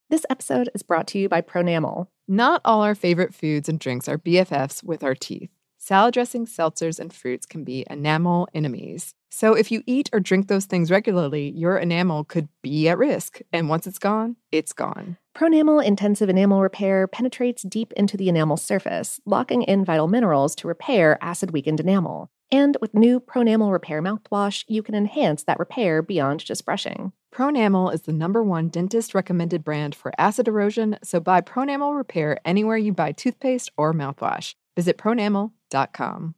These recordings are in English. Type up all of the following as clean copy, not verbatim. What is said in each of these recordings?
This episode is brought to you by Pronamel. Not all our favorite foods and drinks are BFFs with our teeth. Salad dressings, seltzers, and fruits can be enamel enemies. So if you eat or drink those things regularly, your enamel could be at risk. And once it's gone, it's gone. Pronamel Intensive Enamel Repair penetrates deep into the enamel surface, locking in vital minerals to repair acid-weakened enamel. And with new Pronamel Repair mouthwash, you can enhance that repair beyond just brushing. Pronamel is the #1 dentist-recommended brand for acid erosion, so buy Pronamel Repair anywhere you buy toothpaste or mouthwash. Visit pronamel.com.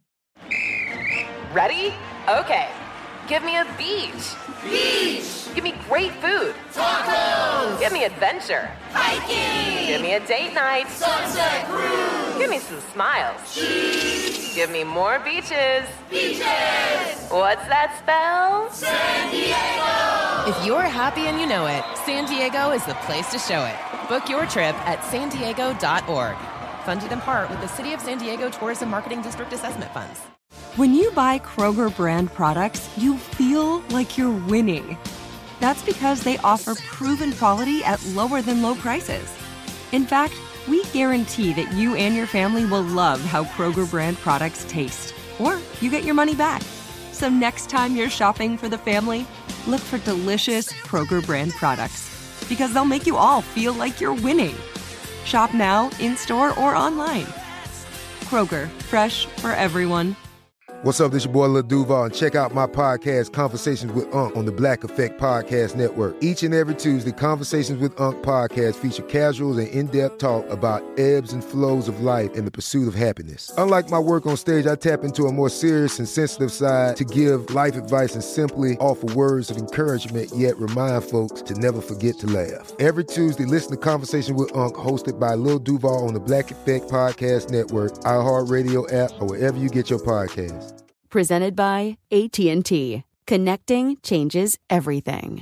Ready? Okay. Give me a beach. Beach! Give me great food. Tacos! Give me adventure. Hiking! Give me a date night. Sunset cruise! Give me some smiles. Cheese! Give me more beaches. Beaches! What's that spell? San Diego! If you're happy and you know it, San Diego is the place to show it. Book your trip at sandiego.org. Funded in part with the City of San Diego Tourism Marketing District Assessment Funds. When you buy Kroger brand products, you feel like you're winning. That's because they offer proven quality at lower than low prices. In fact, we guarantee that you and your family will love how Kroger brand products taste, or you get your money back. So next time you're shopping for the family, look for delicious Kroger brand products, because they'll make you all feel like you're winning. Shop now, in-store, or online. Kroger, fresh for everyone. What's up, this your boy Lil Duval, and check out my podcast, Conversations with Unc, on the Black Effect Podcast Network. Each and every Tuesday, Conversations with Unc podcast feature casuals and in-depth talk about ebbs and flows of life and the pursuit of happiness. Unlike my work on stage, I tap into a more serious and sensitive side to give life advice and simply offer words of encouragement, yet remind folks to never forget to laugh. Every Tuesday, listen to Conversations with Unc, hosted by Lil Duval on the Black Effect Podcast Network, iHeartRadio app, or wherever you get your podcasts. Presented by AT&T. Connecting changes everything.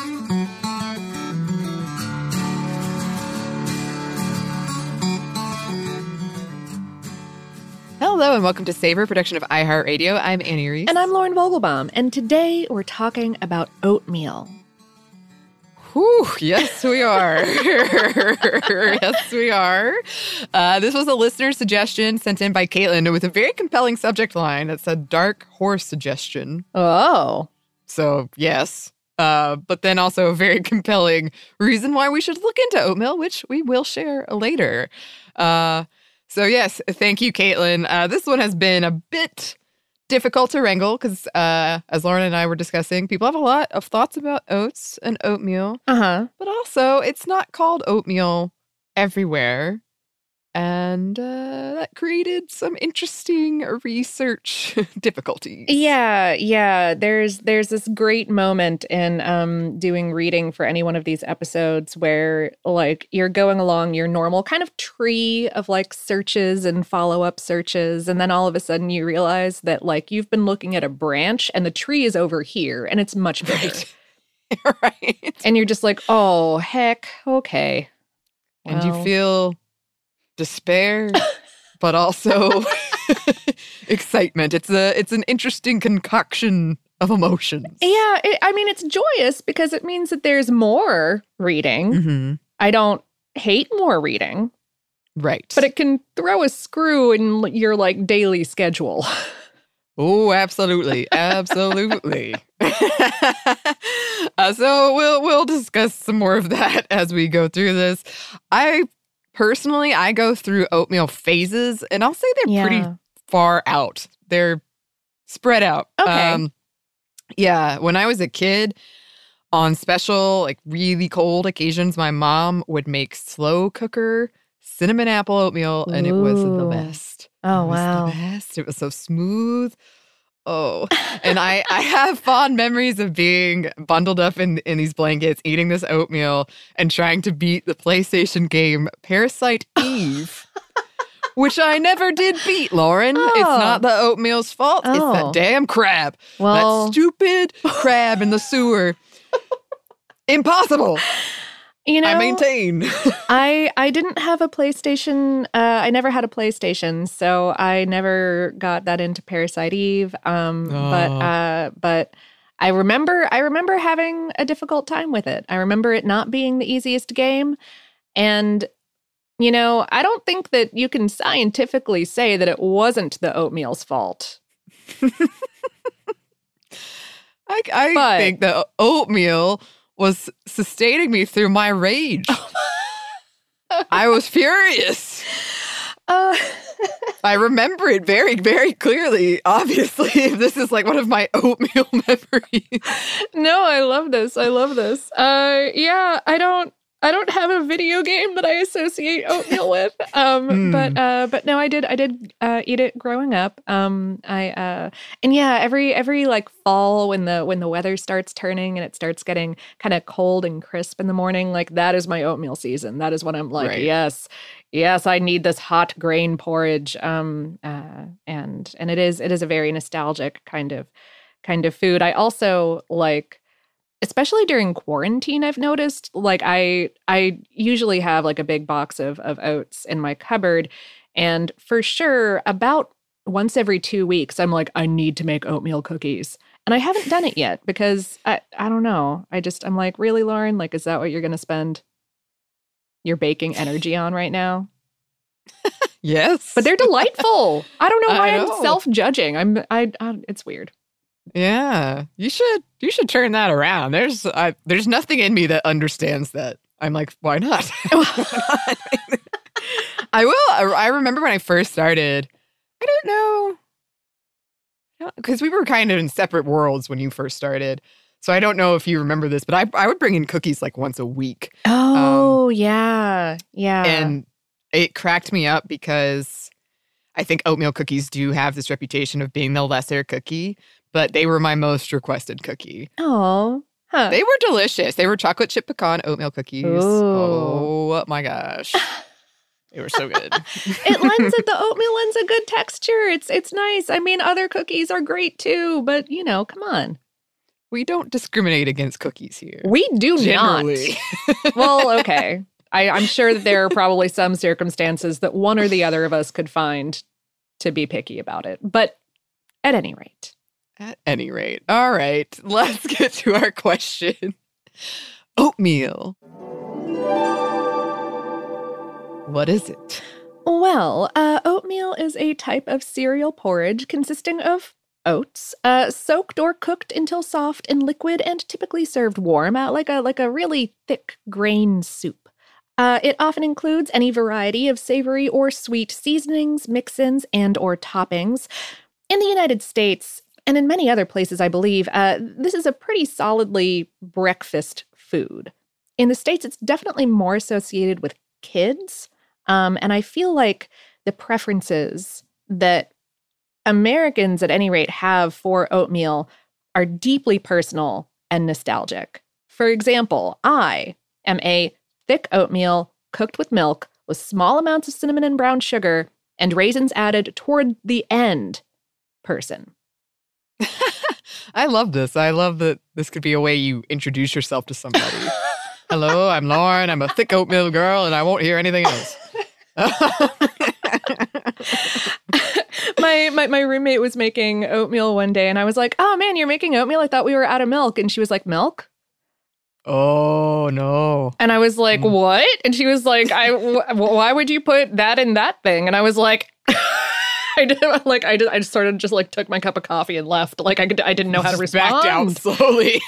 Hello and welcome to Savor, production of iHeartRadio. I'm Annie Reese. And I'm Lauren Vogelbaum, and today we're talking about oatmeal. Whew, yes, we are. Yes, we are. This was a listener suggestion sent in by Caitlin with a very compelling subject line that said dark horse suggestion. Oh. So, yes. But then also a very compelling reason why we should look into oatmeal, which we will share later. So, yes, thank you, Caitlin. This one has been a bit difficult to wrangle because, as Lauren and I were discussing, people have a lot of thoughts about oats and oatmeal. But also, it's not called oatmeal everywhere. And that created some interesting research difficulties. Yeah. There's this great moment in doing reading for any one of these episodes where, like, you're going along your normal kind of tree of, like, searches and follow-up searches, and then all of a sudden you realize that, like, you've been looking at a branch and the tree is over here and it's much bigger. Right. And you're just like, oh, heck, okay. And you feel despair, but also excitement. It's an interesting concoction of emotions. Yeah, it's joyous because it means that there's more reading. Mm-hmm. I don't hate more reading. Right. But it can throw a screw in your, like, daily schedule. Oh, absolutely. Absolutely. So we'll discuss some more of that as we go through this. Personally, I go through oatmeal phases, and I'll say they're pretty far out. They're spread out. Okay. Yeah, when I was a kid, on special, like, really cold occasions, my mom would make slow cooker cinnamon apple oatmeal, and it was the best. Oh, wow. It was the best. It was so smooth. Oh, and I have fond memories of being bundled up in these blankets, eating this oatmeal, and trying to beat the PlayStation game Parasite Eve, which I never did beat, Lauren. Oh. It's not the oatmeal's fault. It's that damn crab. Well, that stupid crab in the sewer. Impossible. You know, I maintain. I didn't have a PlayStation. I never had a PlayStation, so I never got that into Parasite Eve. But I remember having a difficult time with it. I remember it not being the easiest game. And, I don't think that you can scientifically say that it wasn't the oatmeal's fault. I think the oatmeal was sustaining me through my rage. I was furious. I remember it very, very clearly, obviously. This is like one of my oatmeal memories. No, I love this. Yeah, I don't have a video game that I associate oatmeal with. But no, I did eat it growing up. And yeah, every like fall when the weather starts turning and it starts getting kind of cold and crisp in the morning, like that is my oatmeal season. That is when I'm like, right. Yes, I need this hot grain porridge. And it is a very nostalgic kind of food. I also like, especially during quarantine, I've noticed, like I usually have like a big box of oats in my cupboard. And for sure, about once every 2 weeks, I'm like, I need to make oatmeal cookies. And I haven't done it yet because I don't know. I'm like, really, Lauren? Like, is that what you're going to spend your baking energy on right now? Yes. But they're delightful. I don't know why I I'm know. self-judging. It's weird. Yeah, you should turn that around. There's nothing in me that understands that. I'm like, why not? Why not? I remember when I first started. I don't know, because we were kind of in separate worlds when you first started. So I don't know if you remember this, but I would bring in cookies like once a week. Oh, yeah. And it cracked me up because I think oatmeal cookies do have this reputation of being the lesser cookie. But they were my most requested cookie. Oh, huh. They were delicious. They were chocolate chip pecan oatmeal cookies. Ooh. Oh my gosh. They were so good. The oatmeal lends a good texture. It's nice. I mean, other cookies are great too, but come on. We don't discriminate against cookies here. We do generally. Not. Well, okay. I'm sure that there are probably some circumstances that one or the other of us could find to be picky about it. But at any rate. At any rate. All right. Let's get to our question. Oatmeal. What is it? Well, oatmeal is a type of cereal porridge consisting of oats, soaked or cooked until soft and liquid and typically served warm, like a really thick grain soup. It often includes any variety of savory or sweet seasonings, mix-ins, and or toppings. In the United States, and in many other places, I believe, this is a pretty solidly breakfast food. In the States, it's definitely more associated with kids. And I feel like the preferences that Americans, at any rate, have for oatmeal are deeply personal and nostalgic. For example, I am a thick oatmeal cooked with milk with small amounts of cinnamon and brown sugar and raisins added toward the end person. I love this. I love that this could be a way you introduce yourself to somebody. Hello, I'm Lauren. I'm a thick oatmeal girl, and I won't hear anything else. My roommate was making oatmeal one day, and I was like, "Oh man, you're making oatmeal? I thought we were out of milk." And she was like, "Milk?" Oh no! And I was like, "What?" And she was like, "Why would you put that in that thing?" And I was like, I just sort of just like took my cup of coffee and left. Like I didn't know how to respond. Backed out slowly.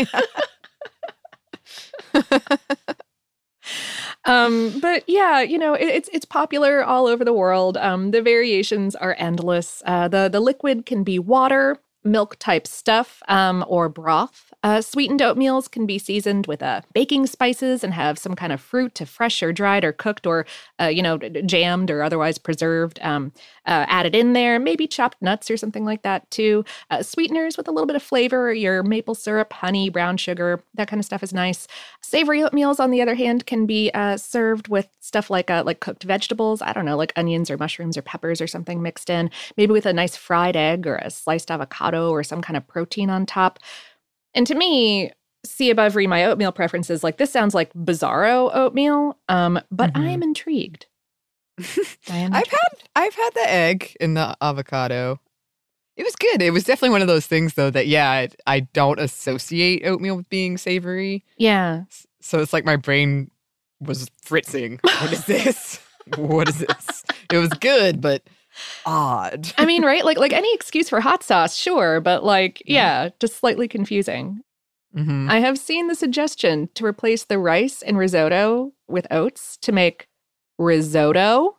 But yeah, it's popular all over the world. The variations are endless. The liquid can be water, milk type stuff, or broth. Sweetened oatmeals can be seasoned with baking spices and have some kind of fruit, fresh or dried or cooked or, jammed or otherwise preserved, added in there. Maybe chopped nuts or something like that too. Sweeteners with a little bit of flavor, your maple syrup, honey, brown sugar, that kind of stuff is nice. Savory oatmeals, on the other hand, can be served with stuff like cooked vegetables. I don't know, like onions or mushrooms or peppers or something mixed in. Maybe with a nice fried egg or a sliced avocado or some kind of protein on top. And to me, see above read my oatmeal preferences, like this sounds like bizarro oatmeal, but I am intrigued. I've had the egg in the avocado. It was good. It was definitely one of those things, though, that, I don't associate oatmeal with being savory. Yeah. So it's like my brain was fritzing. What is this? What is this? It was good, but odd. I mean, right? Like any excuse for hot sauce, sure. But just slightly confusing. Mm-hmm. I have seen the suggestion to replace the rice in risotto with oats to make risotto.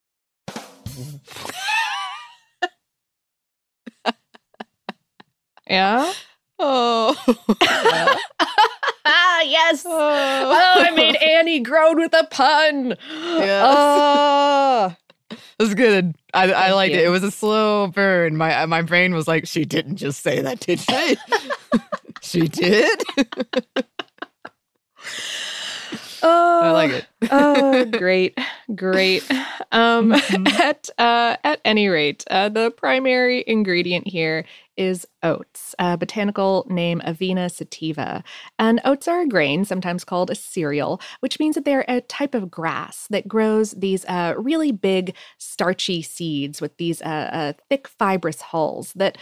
Yeah. Oh. Yes. Oh, I made Annie groan with a pun. Yes. Oh. It was good. I liked you. it. It was a slow burn. My brain was like, she didn't just say that, did she? She did? Oh, I like it. Oh, great. At any rate, the primary ingredient here is oats, a botanical name Avena sativa. And oats are a grain, sometimes called a cereal, which means that they're a type of grass that grows these really big, starchy seeds with these thick, fibrous hulls that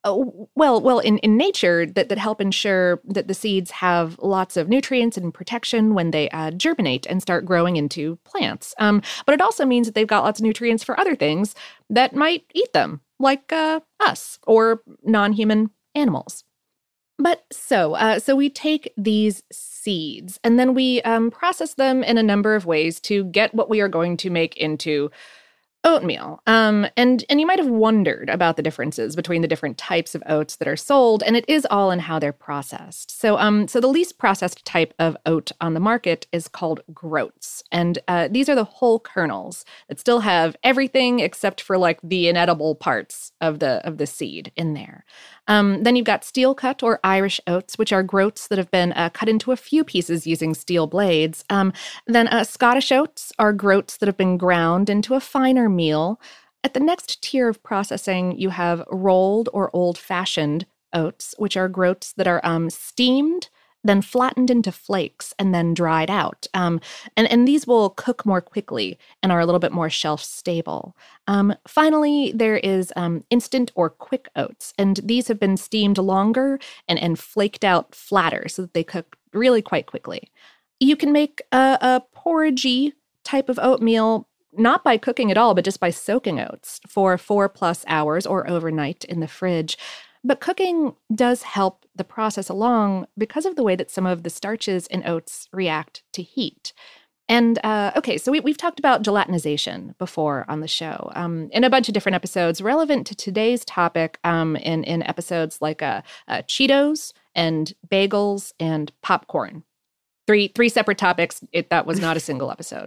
in nature, that help ensure that the seeds have lots of nutrients and protection when they germinate and start growing into plants. But it also means that they've got lots of nutrients for other things that might eat them, like us or non-human animals. But so we take these seeds and then we process them in a number of ways to get what we are going to make into oatmeal. And you might have wondered about the differences between the different types of oats that are sold, and it is all in how they're processed. So the least processed type of oat on the market is called groats. And these are the whole kernels that still have everything except for like the inedible parts of the seed in there. Then you've got steel cut or Irish oats, which are groats that have been cut into a few pieces using steel blades. Then Scottish oats are groats that have been ground into a finer meal. At the next tier of processing, you have rolled or old-fashioned oats, which are groats that are steamed, then flattened into flakes, and then dried out. And these will cook more quickly and are a little bit more shelf-stable. Finally, there is instant or quick oats, and these have been steamed longer and flaked out flatter so that they cook really quite quickly. You can make a porridgey type of oatmeal not by cooking at all, but just by soaking oats for 4+ hours or overnight in the fridge. But cooking does help the process along because of the way that some of the starches in oats react to heat. And so we've talked about gelatinization before on the show in a bunch of different episodes relevant to today's topic in episodes like Cheetos and bagels and popcorn. Three separate topics. That was not a single episode.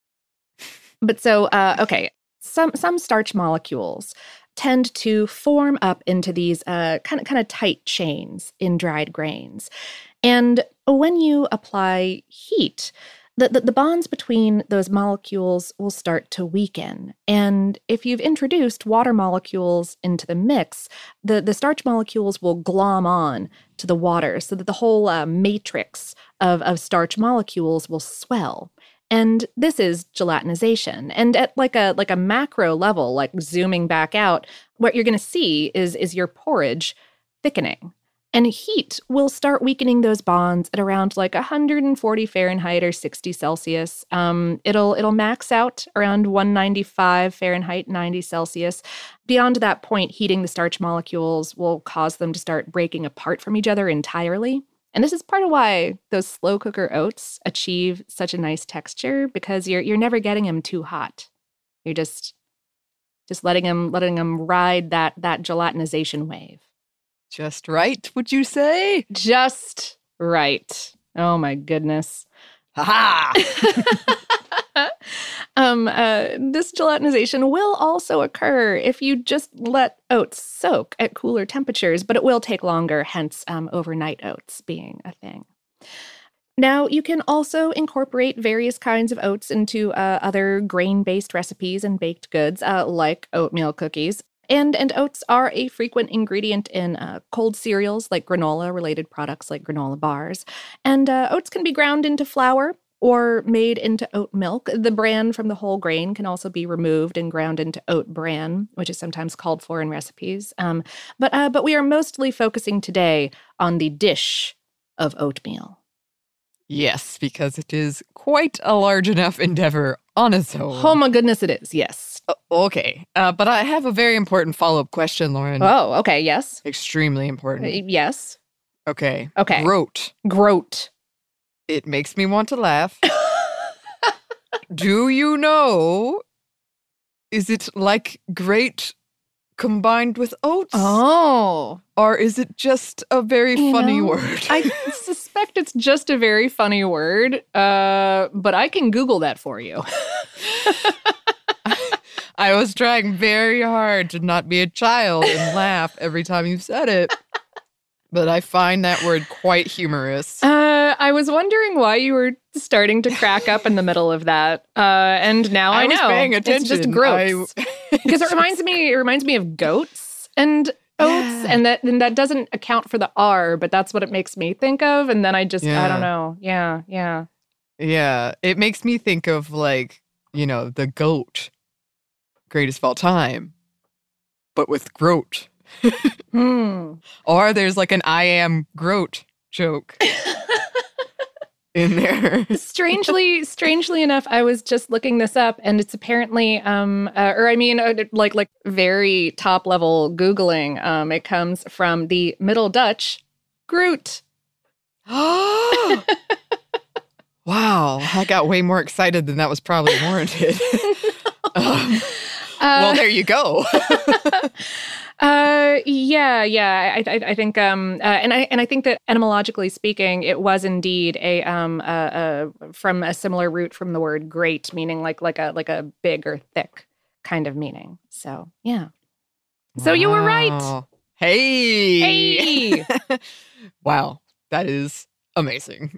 But some starch molecules tend to form up into these kind of tight chains in dried grains. And when you apply heat, the bonds between those molecules will start to weaken. And if you've introduced water molecules into the mix, the starch molecules will glom on to the water so that the whole matrix of starch molecules will swell. And this is gelatinization. And at like a macro level, like zooming back out, what you're going to see is your porridge thickening. And heat will start weakening those bonds at around like 140 Fahrenheit or 60 Celsius. It'll max out around 195 Fahrenheit, 90 Celsius. Beyond that point, heating the starch molecules will cause them to start breaking apart from each other entirely. And this is part of why those slow cooker oats achieve such a nice texture, because you're never getting them too hot. You're just letting them ride that gelatinization wave. Just right, would you say? Just right. Oh my goodness. Ha-ha! This gelatinization will also occur if you just let oats soak at cooler temperatures, but it will take longer, hence overnight oats being a thing. Now, you can also incorporate various kinds of oats into other grain-based recipes and baked goods, like oatmeal cookies. And oats are a frequent ingredient in cold cereals like granola-related products like granola bars. And oats can be ground into flour or made into oat milk. The bran from the whole grain can also be removed and ground into oat bran, which is sometimes called for in recipes. But we are mostly focusing today on the dish of oatmeal. Yes, because it is quite a large enough endeavor on its own. Oh my goodness, it is, yes. Okay, but I have a very important follow-up question, Lauren. Oh, okay, yes. Extremely important. Yes. Okay. Okay. Groat. It makes me want to laugh. Do you know, is it like great combined with oats? Oh. Or is it just a very funny word? I suspect it's just a very funny word, but I can Google that for you. I was trying very hard to not be a child and laugh every time you said it. But I find that word quite humorous. I was wondering why you were starting to crack up in the middle of that, and now I know. was paying attention. It's just gross because it reminds me of goats and oats, and that doesn't account for the R, but that's what it makes me think of. And then I don't know. Yeah. It makes me think of the GOAT, greatest of all time, but with Groat. Or there's like an I am Groat joke in there. Strangely enough, I was just looking this up, and it's apparently, like very top level Googling. It comes from the Middle Dutch, Groot. Wow, I got way more excited than that was probably warranted. Well, there you go. I think, and I think that etymologically speaking, it was indeed a from a similar root from the word great, meaning like a big or thick kind of meaning. So yeah. So you were right. Hey. Wow, that is amazing.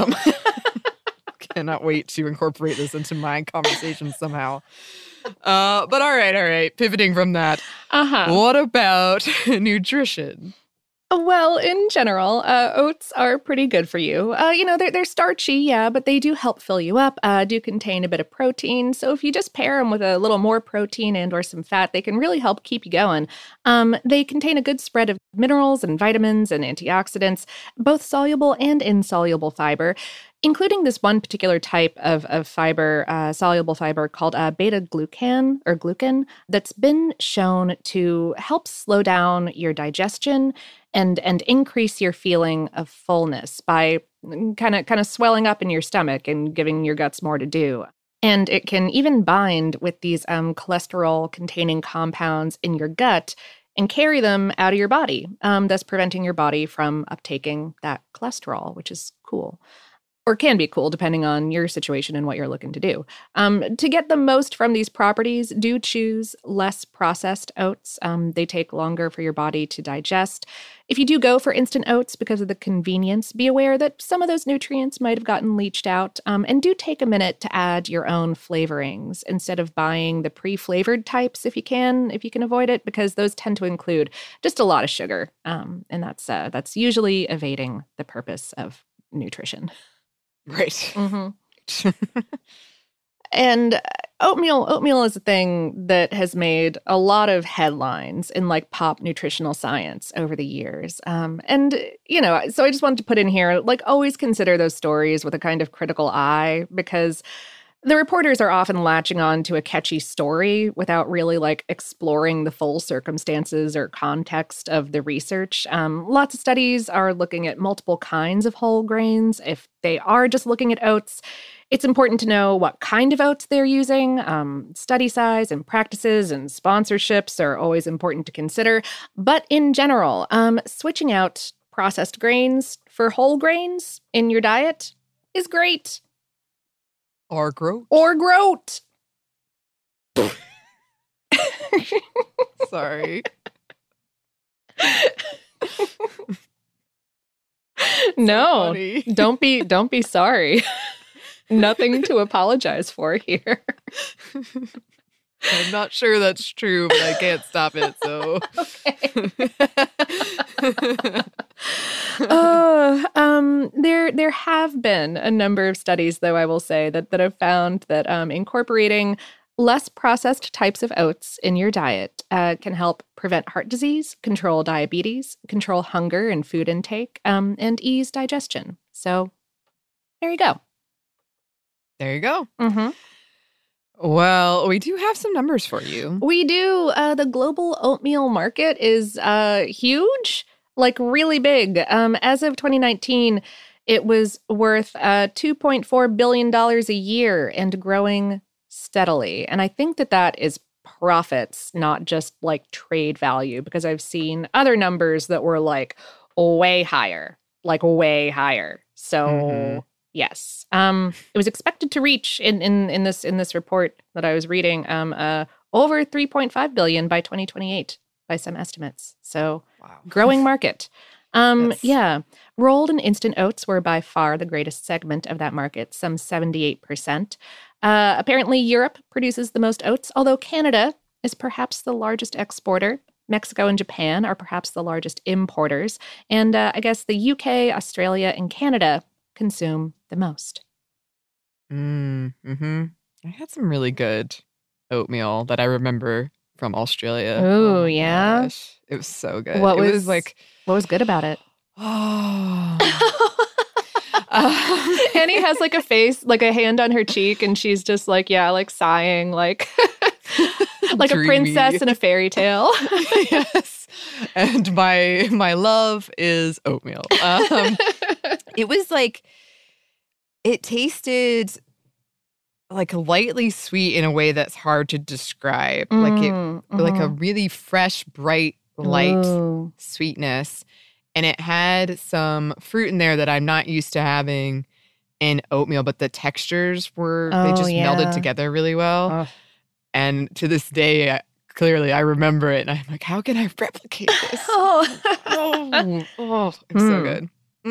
Cannot wait to incorporate this into my conversation somehow. But all right. Pivoting from that. What about nutrition? Well, in general, oats are pretty good for you. They're starchy, yeah, but they do help fill you up, do contain a bit of protein. So if you just pair them with a little more protein and or some fat, they can really help keep you going. They contain a good spread of minerals and vitamins and antioxidants, both soluble and insoluble fiber, including this one particular type of fiber, soluble fiber called beta-glucan or glucan, that's been shown to help slow down your digestion and increase your feeling of fullness by kind of swelling up in your stomach and giving your guts more to do. And it can even bind with these cholesterol-containing compounds in your gut and carry them out of your body, thus preventing your body from uptaking that cholesterol, which is cool. Or can be cool, depending on your situation and what you're looking to do. To get the most from these properties, do choose less processed oats. They take longer for your body to digest. If you do go for instant oats because of the convenience, be aware that some of those nutrients might have gotten leached out. And do take a minute to add your own flavorings instead of buying the pre-flavored types if you can avoid it, because those tend to include just a lot of sugar. And that's usually evading the purpose of nutrition. Right. Mm-hmm. And oatmeal is a thing that has made a lot of headlines in pop nutritional science over the years. So I just wanted to put in here, always consider those stories with a kind of critical eye, because the reporters are often latching on to a catchy story without really exploring the full circumstances or context of the research. Lots of studies are looking at multiple kinds of whole grains. If they are just looking at oats, it's important to know what kind of oats they're using. Study size and practices and sponsorships are always important to consider. But in general, switching out processed grains for whole grains in your diet is great. Or Groat. Sorry. No, funny. don't be sorry. Nothing to apologize for here. I'm not sure that's true, but I can't stop it, so. There have been a number of studies, though, I will say, that have found that incorporating less processed types of oats in your diet can help prevent heart disease, control diabetes, control hunger and food intake, and ease digestion. So there you go. There you go. Mm-hmm. Well, we do have some numbers for you. We do. The global oatmeal market is huge, like really big. As of 2019, it was worth $2.4 billion a year and growing steadily. And I think that is profits, not just like trade value, because I've seen other numbers that were like way higher. So yes, it was expected to reach in this report that I was reading over 3.5 billion by 2028 by some estimates. So wow. Growing market. Yes. Yeah. Rolled and instant oats were by far the greatest segment of that market, some 78%. Apparently, Europe produces the most oats, although Canada is perhaps the largest exporter. Mexico and Japan are perhaps the largest importers. And I guess the UK, Australia, and Canada consume the most. Mm-hmm. I had some really good oatmeal that I remember from Australia. Oh, yeah? Gosh. It was so good. What was good about it? Oh. Annie has like a face, like a hand on her cheek, and she's just like, like sighing, like like Dreamy. a princess in a fairy tale. Yes. And my love is oatmeal. It was like, it tasted like lightly sweet in a way that's hard to describe. Like a really fresh, bright, light sweetness. And it had some fruit in there that I'm not used to having in oatmeal, but the textures they just melded together really well. Oh. And to this day, clearly I remember it. And I'm like, how can I replicate this? It's so good.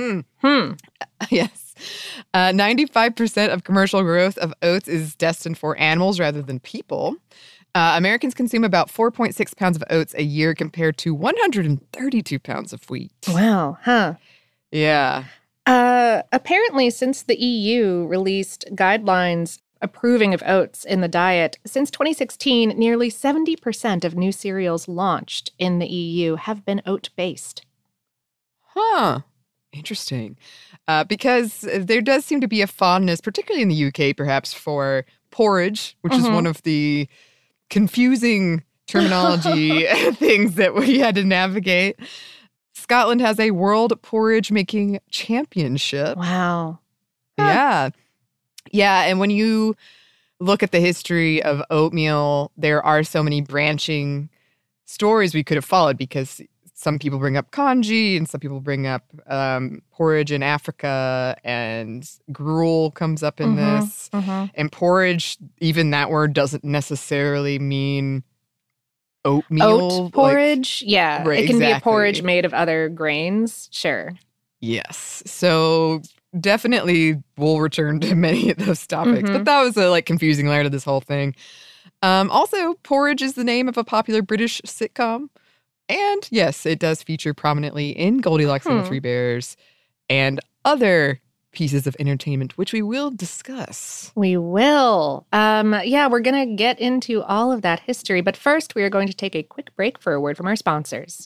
Yes. 95% of commercial growth of oats is destined for animals rather than people. Americans consume about 4.6 pounds of oats a year compared to 132 pounds of wheat. Wow. Huh. Yeah. Apparently, since the EU released guidelines approving of oats in the diet, since 2016, nearly 70% of new cereals launched in the EU have been oat-based. Huh. Interesting. Because there does seem to be a fondness, particularly in the UK, perhaps, for porridge, which is one of the confusing terminology things that we had to navigate. Scotland has a World Porridge Making Championship. Wow. Yeah. Yeah, and when you look at the history of oatmeal, there are so many branching stories we could have followed, because some people bring up congee and some people bring up porridge in Africa, and gruel comes up in this. And porridge, even that word doesn't necessarily mean oatmeal. Oat porridge? Yeah. Right, it can be a exactly. porridge made of other grains. Sure. Yes. So definitely we'll return to many of those topics. But that was a confusing layer to this whole thing. Also, porridge is the name of a popular British sitcom. And yes, it does feature prominently in Goldilocks and the Three Bears and other pieces of entertainment, which we will discuss. We will. We're going to get into all of that history. But first, we are going to take a quick break for a word from our sponsors.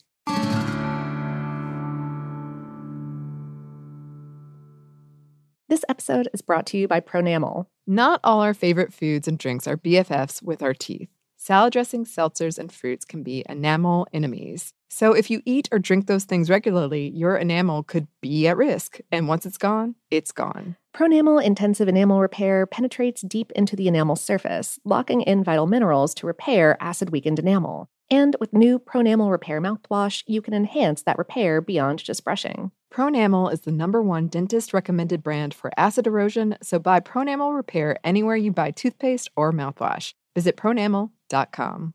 This episode is brought to you by Pronamel. Not all our favorite foods and drinks are BFFs with our teeth. Salad dressings, seltzers, and fruits can be enamel enemies. So if you eat or drink those things regularly, your enamel could be at risk. And once it's gone, it's gone. Pronamel Intensive Enamel Repair penetrates deep into the enamel surface, locking in vital minerals to repair acid-weakened enamel. And with new Pronamel Repair mouthwash, you can enhance that repair beyond just brushing. Pronamel is the #1 dentist-recommended brand for acid erosion, so buy Pronamel Repair anywhere you buy toothpaste or mouthwash. Visit pronamel.com.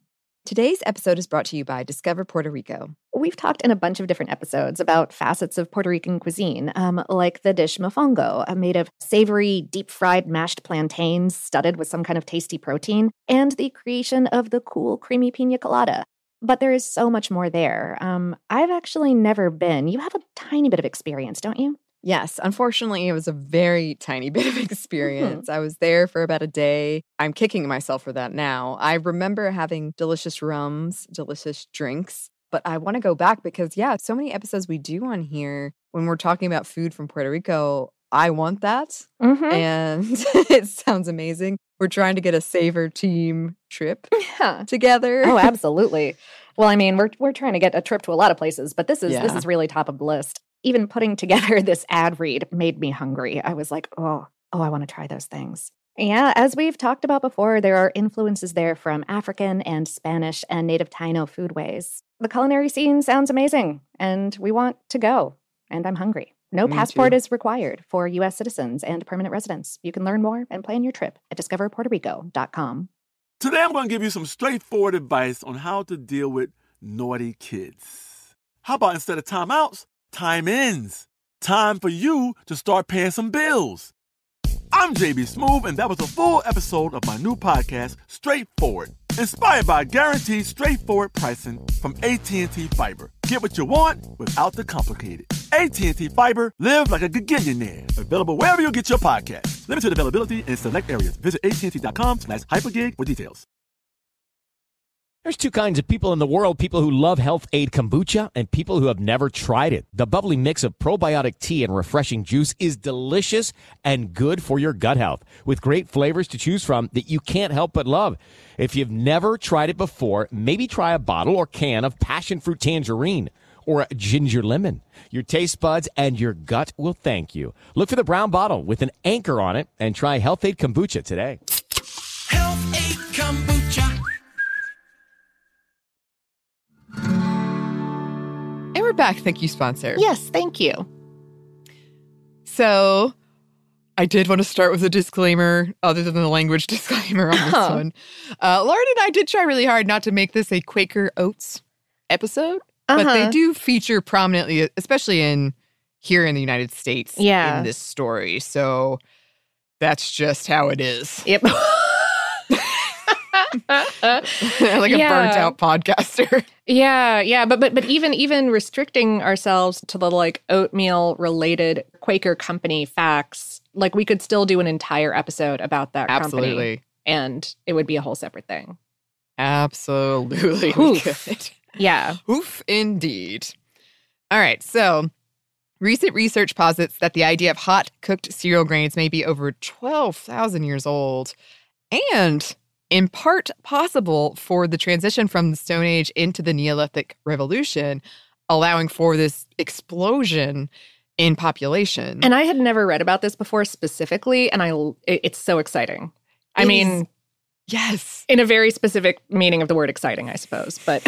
Today's episode is brought to you by Discover Puerto Rico. We've talked in a bunch of different episodes about facets of Puerto Rican cuisine, like the dish mofongo, made of savory, deep-fried mashed plantains studded with some kind of tasty protein, and the creation of the cool, creamy pina colada. But there is so much more there. I've actually never been. You have a tiny bit of experience, don't you? Yes, unfortunately, it was a very tiny bit of experience. I was there for about a day. I'm kicking myself for that now. I remember having delicious rums, delicious drinks, but I want to go back because, so many episodes we do on here when we're talking about food from Puerto Rico. I want that, and it sounds amazing. We're trying to get a Savor team trip together. Oh, absolutely. Well, I mean, we're trying to get a trip to a lot of places, but this is really top of the list. Even putting together this ad read made me hungry. I was like, oh, I want to try those things. Yeah, as we've talked about before, there are influences there from African and Spanish and native Taino foodways. The culinary scene sounds amazing, and we want to go, and I'm hungry. No passport is required for U.S. citizens and permanent residents. You can learn more and plan your trip at discoverpuertorico.com. Today I'm going to give you some straightforward advice on how to deal with naughty kids. How about instead of timeouts, time-ins? Time for you to start paying some bills. I'm JB Smoove, and that was a full episode of my new podcast, Straightforward, inspired by guaranteed straightforward pricing from AT&T Fiber. Get what you want without the complicated. AT&T Fiber, live like a gigillionaire. Available wherever you get your podcasts. Limited availability in select areas. Visit AT&T.com/hypergig for details. There's two kinds of people in the world, people who love Health Aid Kombucha and people who have never tried it. The bubbly mix of probiotic tea and refreshing juice is delicious and good for your gut health, with great flavors to choose from that you can't help but love. If you've never tried it before, maybe try a bottle or can of passion fruit tangerine or a ginger lemon. Your taste buds and your gut will thank you. Look for the brown bottle with an anchor on it and try Health Aid Kombucha today. Health Aid Kombucha. And we're back. Thank you, sponsor. Yes, thank you. So I did want to start with a disclaimer, other than the language disclaimer on this one. Lauren and I did try really hard not to make this a Quaker Oats episode, but they do feature prominently, especially here in the United States, in this story. So that's just how it is. Yep. Like a burnt out podcaster. Yeah. But even restricting ourselves to the like oatmeal related Quaker company facts, like we could still do an entire episode about that company, and it would be a whole separate thing. Absolutely. We could. Yeah. Oof, indeed. All right. So recent research posits that the idea of hot cooked cereal grains may be over 12,000 years old and in part possible for the transition from the Stone Age into the Neolithic Revolution, allowing for this explosion in population. And I had never read about this before specifically, and it's so exciting. I mean, yes, in a very specific meaning of the word exciting, I suppose, but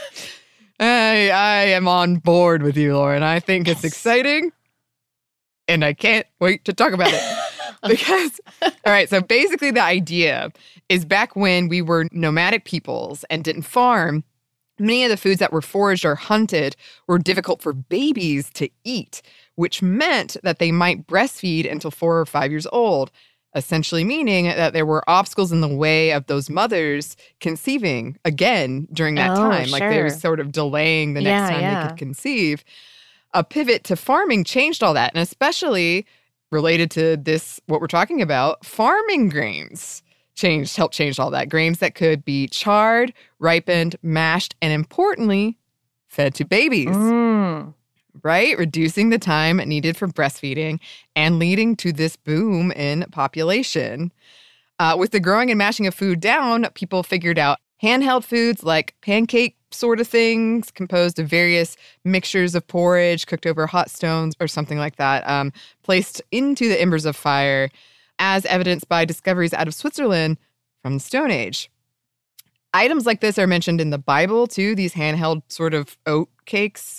I am on board with you, Lauren. I think it's exciting, and I can't wait to talk about it. Because, all right, so basically the idea is back when we were nomadic peoples and didn't farm, many of the foods that were foraged or hunted were difficult for babies to eat, which meant that they might breastfeed until 4 or 5 years old, essentially meaning that there were obstacles in the way of those mothers conceiving again during that time. Sure. Like they were sort of delaying the next time they could conceive. A pivot to farming changed all that, and especially related to this, what we're talking about, farming grains helped change all that. Grains that could be charred, ripened, mashed, and importantly, fed to babies. Right? Reducing the time needed for breastfeeding and leading to this boom in population. With the growing and mashing of food down, people figured out handheld foods like pancake sort of things composed of various mixtures of porridge cooked over hot stones or something like that, placed into the embers of fire, as evidenced by discoveries out of Switzerland from the Stone Age. Items like this are mentioned in the Bible, too, these handheld sort of oat cakes.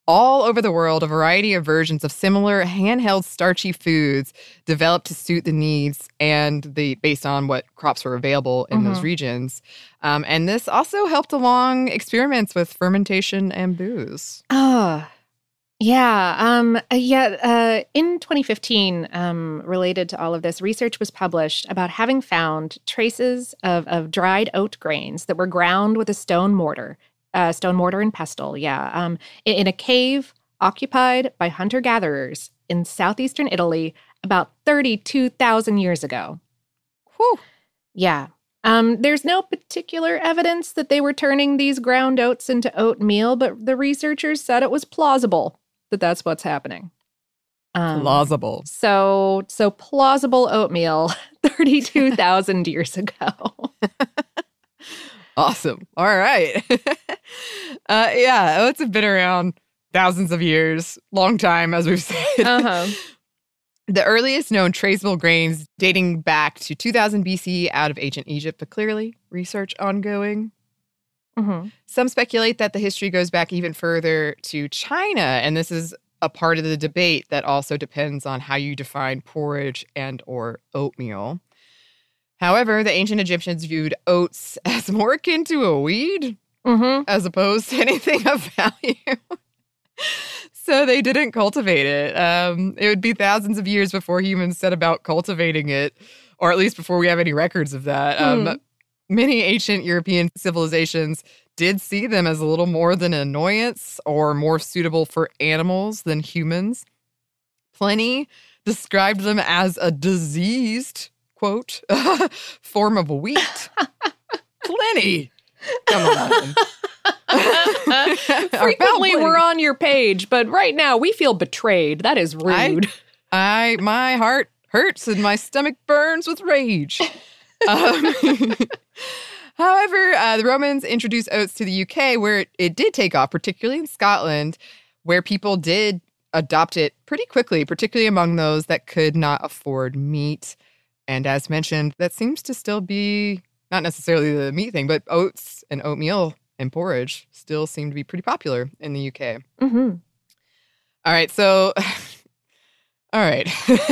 All over the world, a variety of versions of similar handheld starchy foods developed to suit the needs and based on what crops were available in those regions. And this also helped along experiments with fermentation and booze. Oh, yeah. In 2015, related to all of this, research was published about having found traces of dried oat grains that were ground with a stone mortar and pestle, in a cave occupied by hunter-gatherers in southeastern Italy about 32,000 years ago. Whew. Yeah. There's no particular evidence that they were turning these ground oats into oatmeal, but the researchers said it was plausible that that's what's happening. Plausible. So plausible oatmeal 32,000 years ago. Awesome. All right. Oats have been around thousands of years, long time, as we've said. Uh-huh. The earliest known traceable grains dating back to 2000 BC out of ancient Egypt, but clearly research ongoing. Mm-hmm. Some speculate that the history goes back even further to China, and this is a part of the debate that also depends on how you define porridge and or oatmeal. However, the ancient Egyptians viewed oats as more akin to a weed as opposed to anything of value. So they didn't cultivate it. It would be thousands of years before humans set about cultivating it, or at least before we have any records of that. Many ancient European civilizations did see them as a little more than an annoyance or more suitable for animals than humans. Pliny described them as a diseased, quote, form of wheat. Pliny! Come on. Frequently we're on your page, but right now we feel betrayed. That is rude. My heart hurts and my stomach burns with rage. However, the Romans introduced oats to the UK where it did take off, particularly in Scotland, where people did adopt it pretty quickly, particularly among those that could not afford meat. And as mentioned, that seems to still be not necessarily the meat thing, but oats and oatmeal and porridge still seem to be pretty popular in the UK. Mm-hmm. All right, so... All right.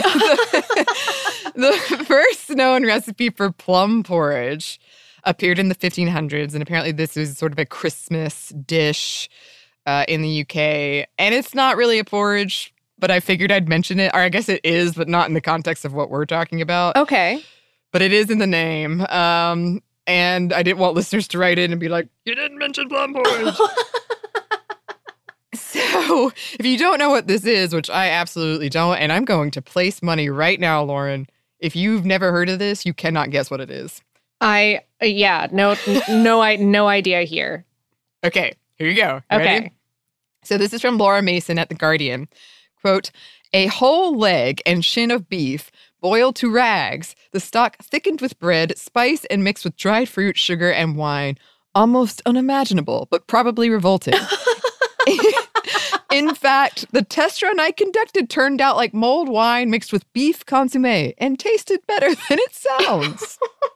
The first known recipe for plum porridge appeared in the 1500s, and apparently this was sort of a Christmas dish in the UK. And it's not really a porridge, but I figured I'd mention it. Or I guess it is, but not in the context of what we're talking about. Okay. But it is in the name. And I didn't want listeners to write in and be like, you didn't mention plum porridge. So, if you don't know what this is, which I absolutely don't, and I'm going to place money right now, Lauren, if you've never heard of this, you cannot guess what it is. No idea here. Okay, here you go. Okay. Ready? So this is from Laura Mason at The Guardian. Quote, a whole leg and shin of beef boiled to rags, the stock thickened with bread, spice, and mixed with dried fruit, sugar, and wine. Almost unimaginable, but probably revolting. In fact, the test run I conducted turned out like mulled wine mixed with beef consommé and tasted better than it sounds.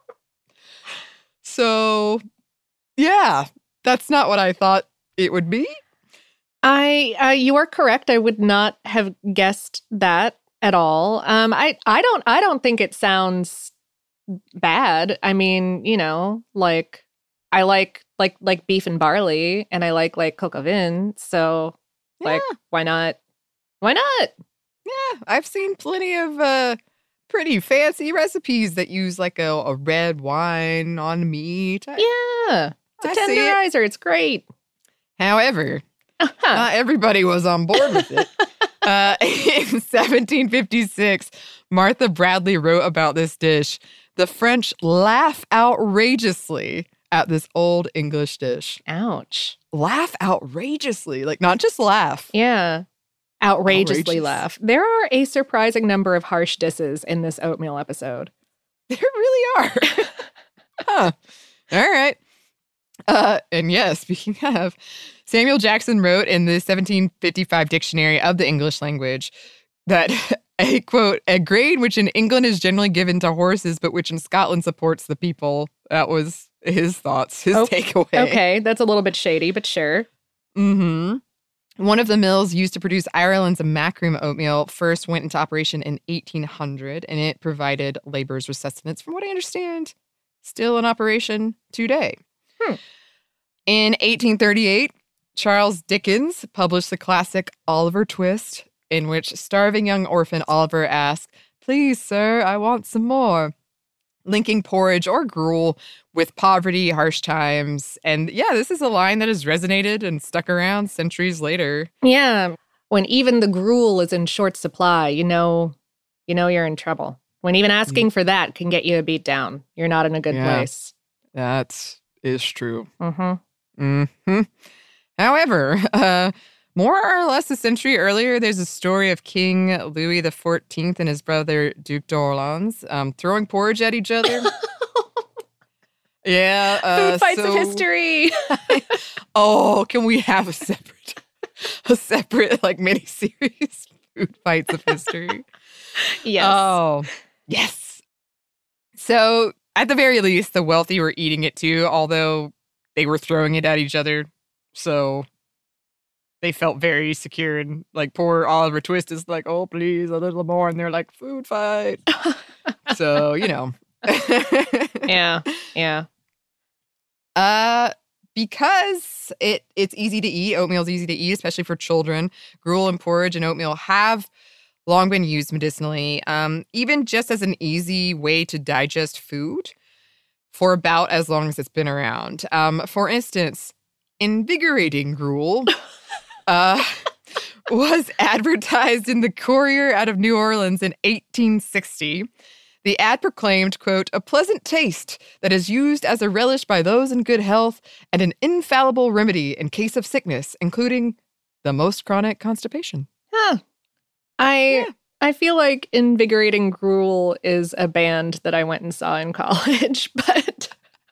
So, yeah, that's not what I thought it would be. You are correct. I would not have guessed that at all. I don't think it sounds bad. I mean, you know, like I like beef and barley, and I like coq au vin. So, like, why not? Why not? Yeah, I've seen plenty of pretty fancy recipes that use like a red wine on meat. Yeah, it's a tenderizer. It's great. However, not everybody was on board with it. In 1756, Martha Bradley wrote about this dish. The French laugh outrageously at this old English dish. Ouch. Laugh outrageously. Like, not just laugh. Yeah. Outrageously laugh. There are a surprising number of harsh disses in this oatmeal episode. There really are. Huh. All right. And yes, speaking of, Samuel Jackson wrote in the 1755 Dictionary of the English Language that a, quote, a grain which in England is generally given to horses, but which in Scotland supports the people. That was his thoughts, his takeaway. Okay, that's a little bit shady, but sure. Mm-hmm. One of the mills used to produce Ireland's macroom oatmeal first went into operation in 1800, and it provided laborers with sustenance, from what I understand, still in operation today. In 1838, Charles Dickens published the classic Oliver Twist, in which starving young orphan Oliver asked, "Please, sir, I want some more," linking porridge or gruel with poverty, harsh times. And yeah, this is a line that has resonated and stuck around centuries later. Yeah. When even the gruel is in short supply, you know you're in trouble. When even asking for that can get you a beat down, you're not in a good place. That is true. Mm-hmm. However, more or less a century earlier, there's a story of King Louis XIV and his brother Duke d'Orleans throwing porridge at each other. Yeah. Food fights of history. Oh, can we have a separate like mini-series? Food fights of history. Yes. Oh, yes. So at the very least, the wealthy were eating it too, although they were throwing it at each other. So they felt very secure, and like poor Oliver Twist is like, "Oh, please, a little more." And they're like, "Food fight." So, Yeah. Because it's easy to eat, oatmeal's easy to eat, especially for children. Gruel and porridge and oatmeal have long been used medicinally, even just as an easy way to digest food for about as long as it's been around. For instance, invigorating gruel was advertised in the Courier out of New Orleans in 1860. The ad proclaimed, quote, "a pleasant taste that is used as a relish by those in good health and an infallible remedy in case of sickness, including the most chronic constipation." Huh. I feel like Invigorating Gruel is a band that I went and saw in college, but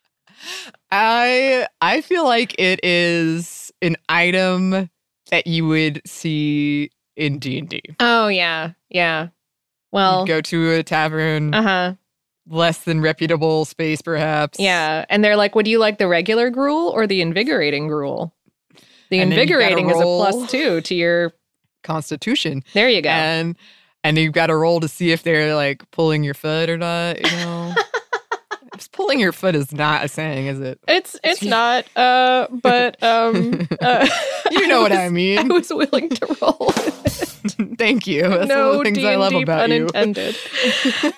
I feel like it is an item that you would see in D&D. Oh, yeah. Yeah. Well, you'd go to a tavern, less than reputable space, perhaps. Yeah. And they're like, would you like the regular gruel or the invigorating gruel? The invigorating is a +2 to your constitution. There you go. And you've got to roll to see if they're like pulling your foot or not, Pulling your foot is not a saying, is it? It's not, but you know what I mean. I was willing to roll. Thank you. That's one of the things I love about unintended. you.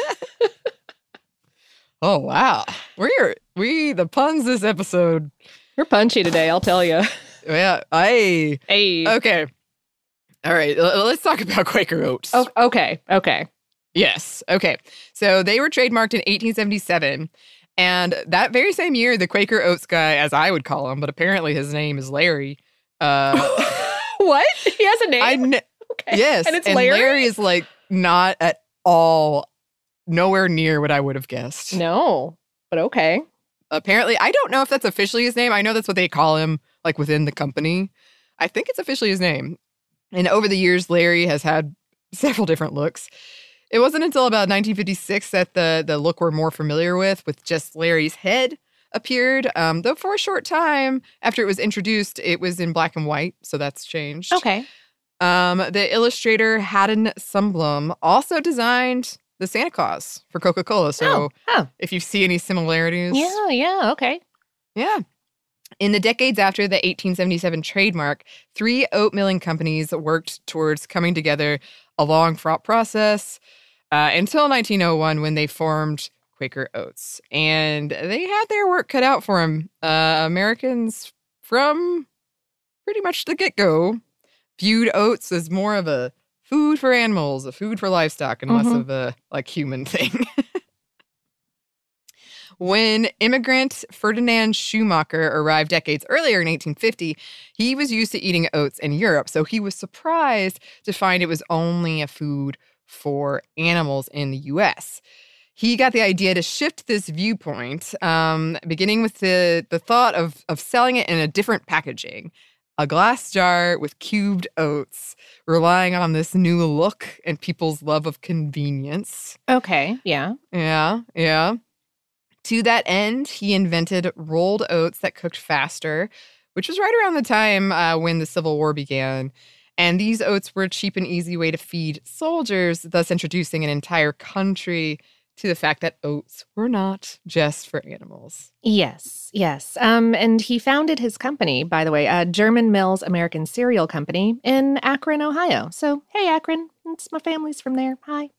Oh wow, we the puns this episode. We're punchy today, I'll tell you. Yeah, Hey. Okay. All right, let's talk about Quaker Oats. Oh, okay. Yes. Okay. So they were trademarked in 1877. And that very same year, the Quaker Oats guy, as I would call him, but apparently his name is Larry. What? He has a name? Okay. Yes. And it's Larry? Larry is like not at all, nowhere near what I would have guessed. No, but okay. Apparently, I don't know if that's officially his name. I know that's what they call him, like within the company. I think it's officially his name. And over the years, Larry has had several different looks. It wasn't until about 1956 that the look we're more familiar with just Larry's head appeared. Though for a short time after it was introduced, it was in black and white, so that's changed. Okay. The illustrator Haddon Sundblom also designed the Santa Claus for Coca-Cola. So if you see any similarities. Yeah, okay. Yeah. In the decades after the 1877 trademark, 3 oat milling companies worked towards coming together a long, fraught process until 1901 when they formed Quaker Oats. And they had their work cut out for them. Americans from pretty much the get-go viewed oats as more of a food for animals, a food for livestock, and less of a human thing. When immigrant Ferdinand Schumacher arrived decades earlier in 1850, he was used to eating oats in Europe, so he was surprised to find it was only a food for animals in the U.S. He got the idea to shift this viewpoint, beginning with the thought of selling it in a different packaging, a glass jar with cubed oats, relying on this new look and people's love of convenience. Okay, yeah. Yeah. To that end, he invented rolled oats that cooked faster, which was right around the time when the Civil War began. And these oats were a cheap and easy way to feed soldiers, thus introducing an entire country to the fact that oats were not just for animals. Yes. And he founded his company, by the way, German Mills American Cereal Company in Akron, Ohio. So, hey, Akron, my family's from there. Hi.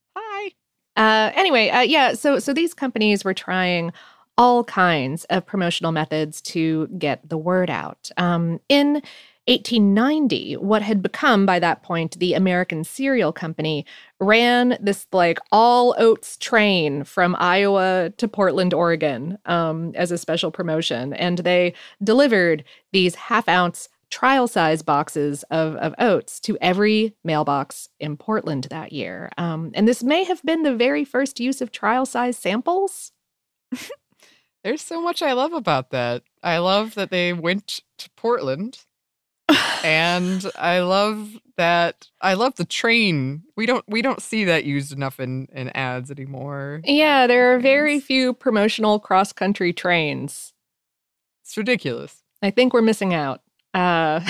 Anyway, so these companies were trying all kinds of promotional methods to get the word out. In 1890, what had become by that point the American Cereal Company ran this all oats train from Iowa to Portland, Oregon, as a special promotion. And they delivered these half-ounce trial-size boxes of oats to every mailbox in Portland that year. And this may have been the very first use of trial-size samples. There's so much I love about that. I love that they went to Portland. And I love the train. We don't see that used enough in ads anymore. Yeah, there are very few promotional cross-country trains. It's ridiculous. I think we're missing out. Well,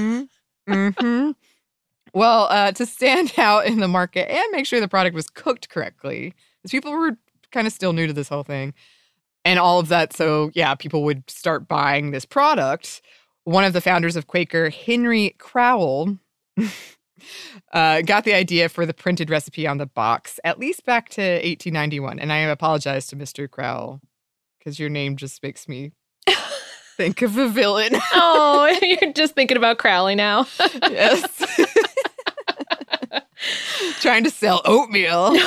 to stand out in the market and make sure the product was cooked correctly, because people were kind of still new to this whole thing. And all of that, so yeah, people would start buying this product. One of the founders of Quaker, Henry Crowell, got the idea for the printed recipe on the box, at least back to 1891. And I apologize to Mr. Crowell, because your name just makes me think of a villain. Oh, you're just thinking about Crowley now. Yes. Trying to sell oatmeal.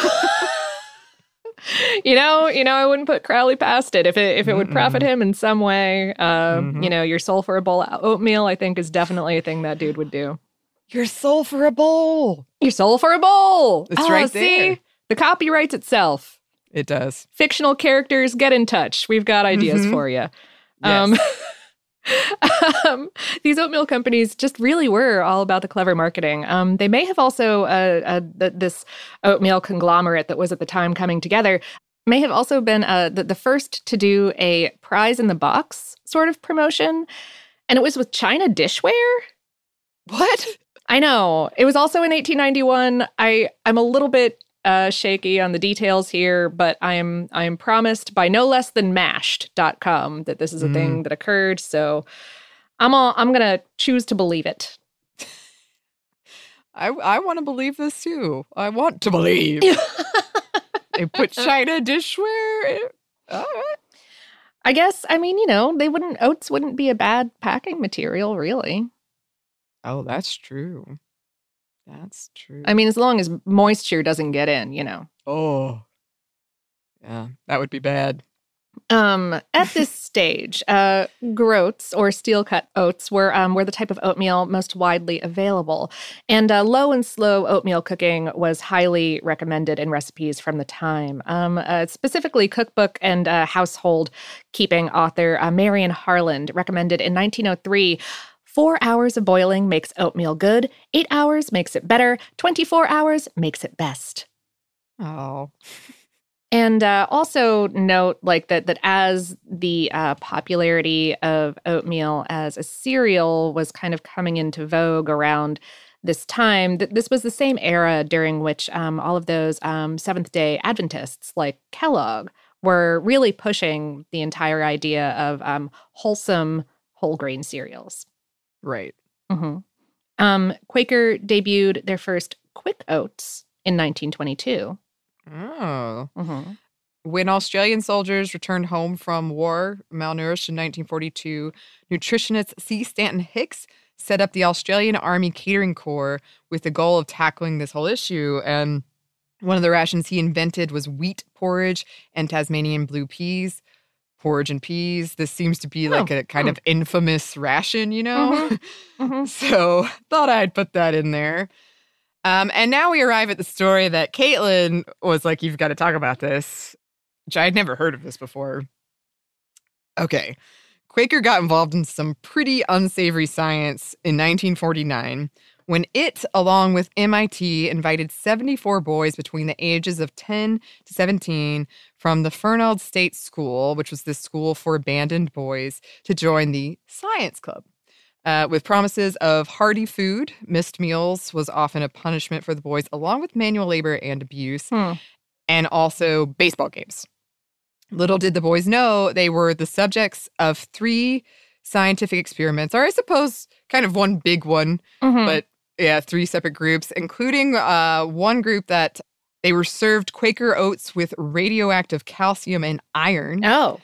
You know, I wouldn't put Crowley past it. If it would profit him in some way, your soul for a bowl of oatmeal, I think, is definitely a thing that dude would do. Your soul for a bowl. Your soul for a bowl. It's right there. See? The copy writes itself. It does. Fictional characters, get in touch. We've got ideas for you. Yes. These oatmeal companies just really were all about the clever marketing. They may have also, this oatmeal conglomerate that was at the time coming together, may have also been the first to do a prize in the box sort of promotion. And it was with China dishware. What? I know. It was also in 1891. I'm a little bit shaky on the details here, but I'm promised by no less than mashed.com that this is a thing that occurred. So I'm going to choose to believe it. I want to believe this too. I want to believe. They put China dishware in. All right. I guess, oats wouldn't be a bad packing material, really. Oh, that's true. That's true. I mean, as long as moisture doesn't get in, Oh. Yeah, that would be bad. At this stage, groats or steel-cut oats were the type of oatmeal most widely available. And low and slow oatmeal cooking was highly recommended in recipes from the time. Specifically, cookbook and household keeping author Marion Harland recommended in 1903, 4 hours of boiling makes oatmeal good, 8 hours makes it better, 24 hours makes it best. Oh. And also note that as the popularity of oatmeal as a cereal was kind of coming into vogue around this time, this was the same era during which all of those Seventh-day Adventists like Kellogg were really pushing the entire idea of wholesome whole grain cereals. Right. Mm-hmm. Quaker debuted their first Quick Oats in 1922. Oh. Mm-hmm. When Australian soldiers returned home from war, malnourished in 1942, nutritionist C. Stanton Hicks set up the Australian Army Catering Corps with the goal of tackling this whole issue. And one of the rations he invented was wheat porridge and Tasmanian blue peas. Porridge and peas. This seems to be like a kind of infamous ration, So thought I'd put that in there. And now we arrive at the story that Caitlin was like, you've got to talk about this, which I'd never heard of this before. Okay. Quaker got involved in some pretty unsavory science in 1949 when it, along with MIT, invited 74 boys between the ages of 10 to 17 from the Fernald State School, which was this school for abandoned boys, to join the Science Club. With promises of hearty food, missed meals was often a punishment for the boys, along with manual labor and abuse, and also baseball games. Little did the boys know they were the subjects of 3 scientific experiments, or I suppose kind of one big one, but yeah, 3 separate groups, including one group that they were served Quaker oats with radioactive calcium and iron. Oh.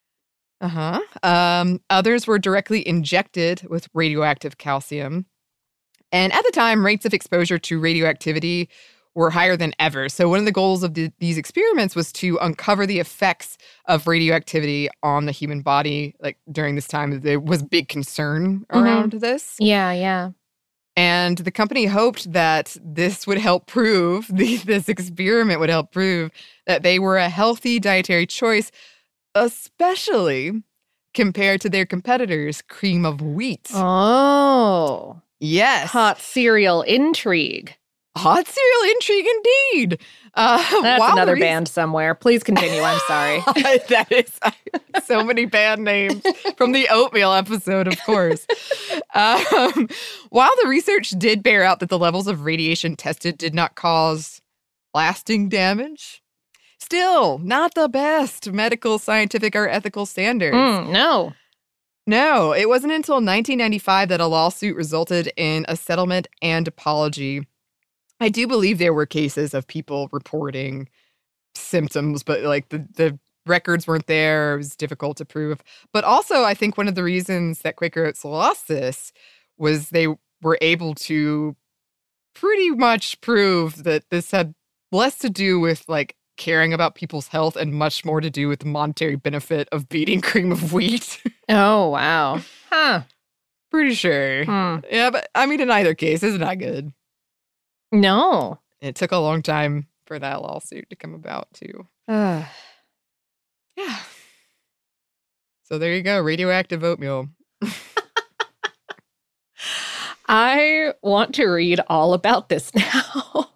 Others were directly injected with radioactive calcium. And at the time, rates of exposure to radioactivity were higher than ever. So one of the goals of these experiments was to uncover the effects of radioactivity on the human body. Like during this time, there was big concern around this. Yeah. And the company hoped that this would help prove, this experiment would help prove that they were a healthy dietary choice, especially compared to their competitors' cream of wheat. Oh. Yes. Hot cereal intrigue. Hot cereal intrigue indeed. That's another band somewhere. Please continue. I'm sorry. That is so many band names from the oatmeal episode, of course. While the research did bear out that the levels of radiation tested did not cause lasting damage, still not the best medical, scientific, or ethical standards. No, it wasn't until 1995 that a lawsuit resulted in a settlement and apology. I do believe there were cases of people reporting symptoms, but like the records weren't there. It was difficult to prove. But also, I think one of the reasons that Quaker Oats lost this was they were able to pretty much prove that this had less to do with like caring about people's health and much more to do with the monetary benefit of beating cream of wheat. Oh, wow. Huh. Pretty sure. Yeah, but I mean, in either case, it's not good. No. It took a long time for that lawsuit to come about, too. Yeah. So there you go. Radioactive oatmeal. I want to read all about this now.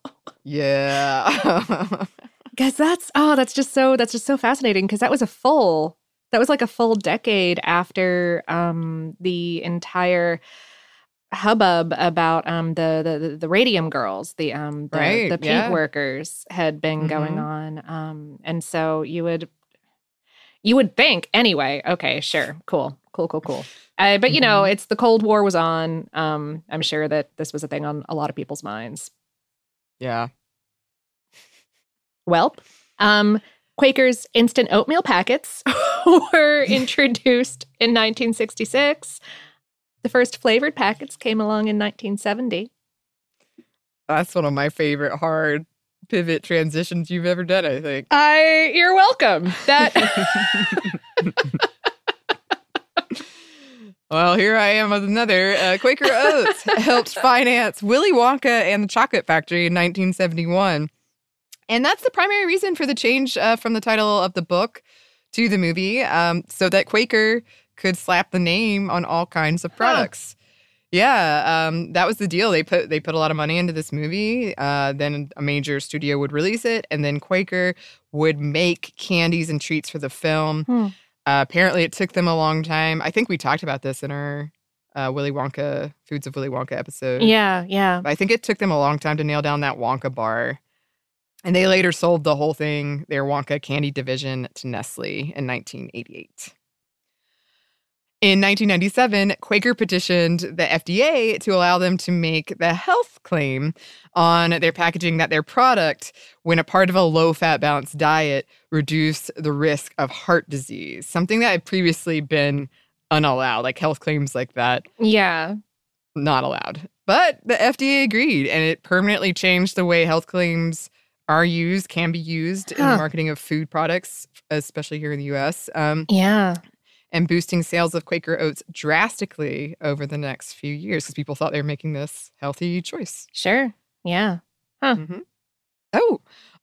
Yeah. Because that's just so fascinating, because that was like a full decade after the entire hubbub about the radium girls, the paint workers had been going on. And so you would think anyway, okay, sure, cool. But you know, it's the Cold War was on. I'm sure that this was a thing on a lot of people's minds. Yeah. Welp. Quaker's instant oatmeal packets were introduced in 1966. The first flavored packets came along in 1970. That's one of my favorite hard pivot transitions you've ever done, I think. You're welcome. Well, here I am with another. Quaker Oats helped finance Willy Wonka and the Chocolate Factory in 1971. And that's the primary reason for the change from the title of the book to the movie, so that Quaker could slap the name on all kinds of products. Yeah, that was the deal. They put a lot of money into this movie. Then a major studio would release it, and then Quaker would make candies and treats for the film. Apparently, it took them a long time. I think we talked about this in our Willy Wonka, Foods of Willy Wonka episode. Yeah. But I think it took them a long time to nail down that Wonka bar. And they later sold the whole thing, their Wonka candy division, to Nestle in 1988. In 1997, Quaker petitioned the FDA to allow them to make the health claim on their packaging that their product, when a part of a low-fat balanced diet, reduced the risk of heart disease, something that had previously been unallowed, like health claims like that. Yeah. Not allowed. But the FDA agreed, and it permanently changed the way health claims can be used in the marketing of food products, especially here in the U.S. Yeah. And boosting sales of Quaker Oats drastically over the next few years because people thought they were making this healthy choice. Sure. Yeah. Huh. Oh,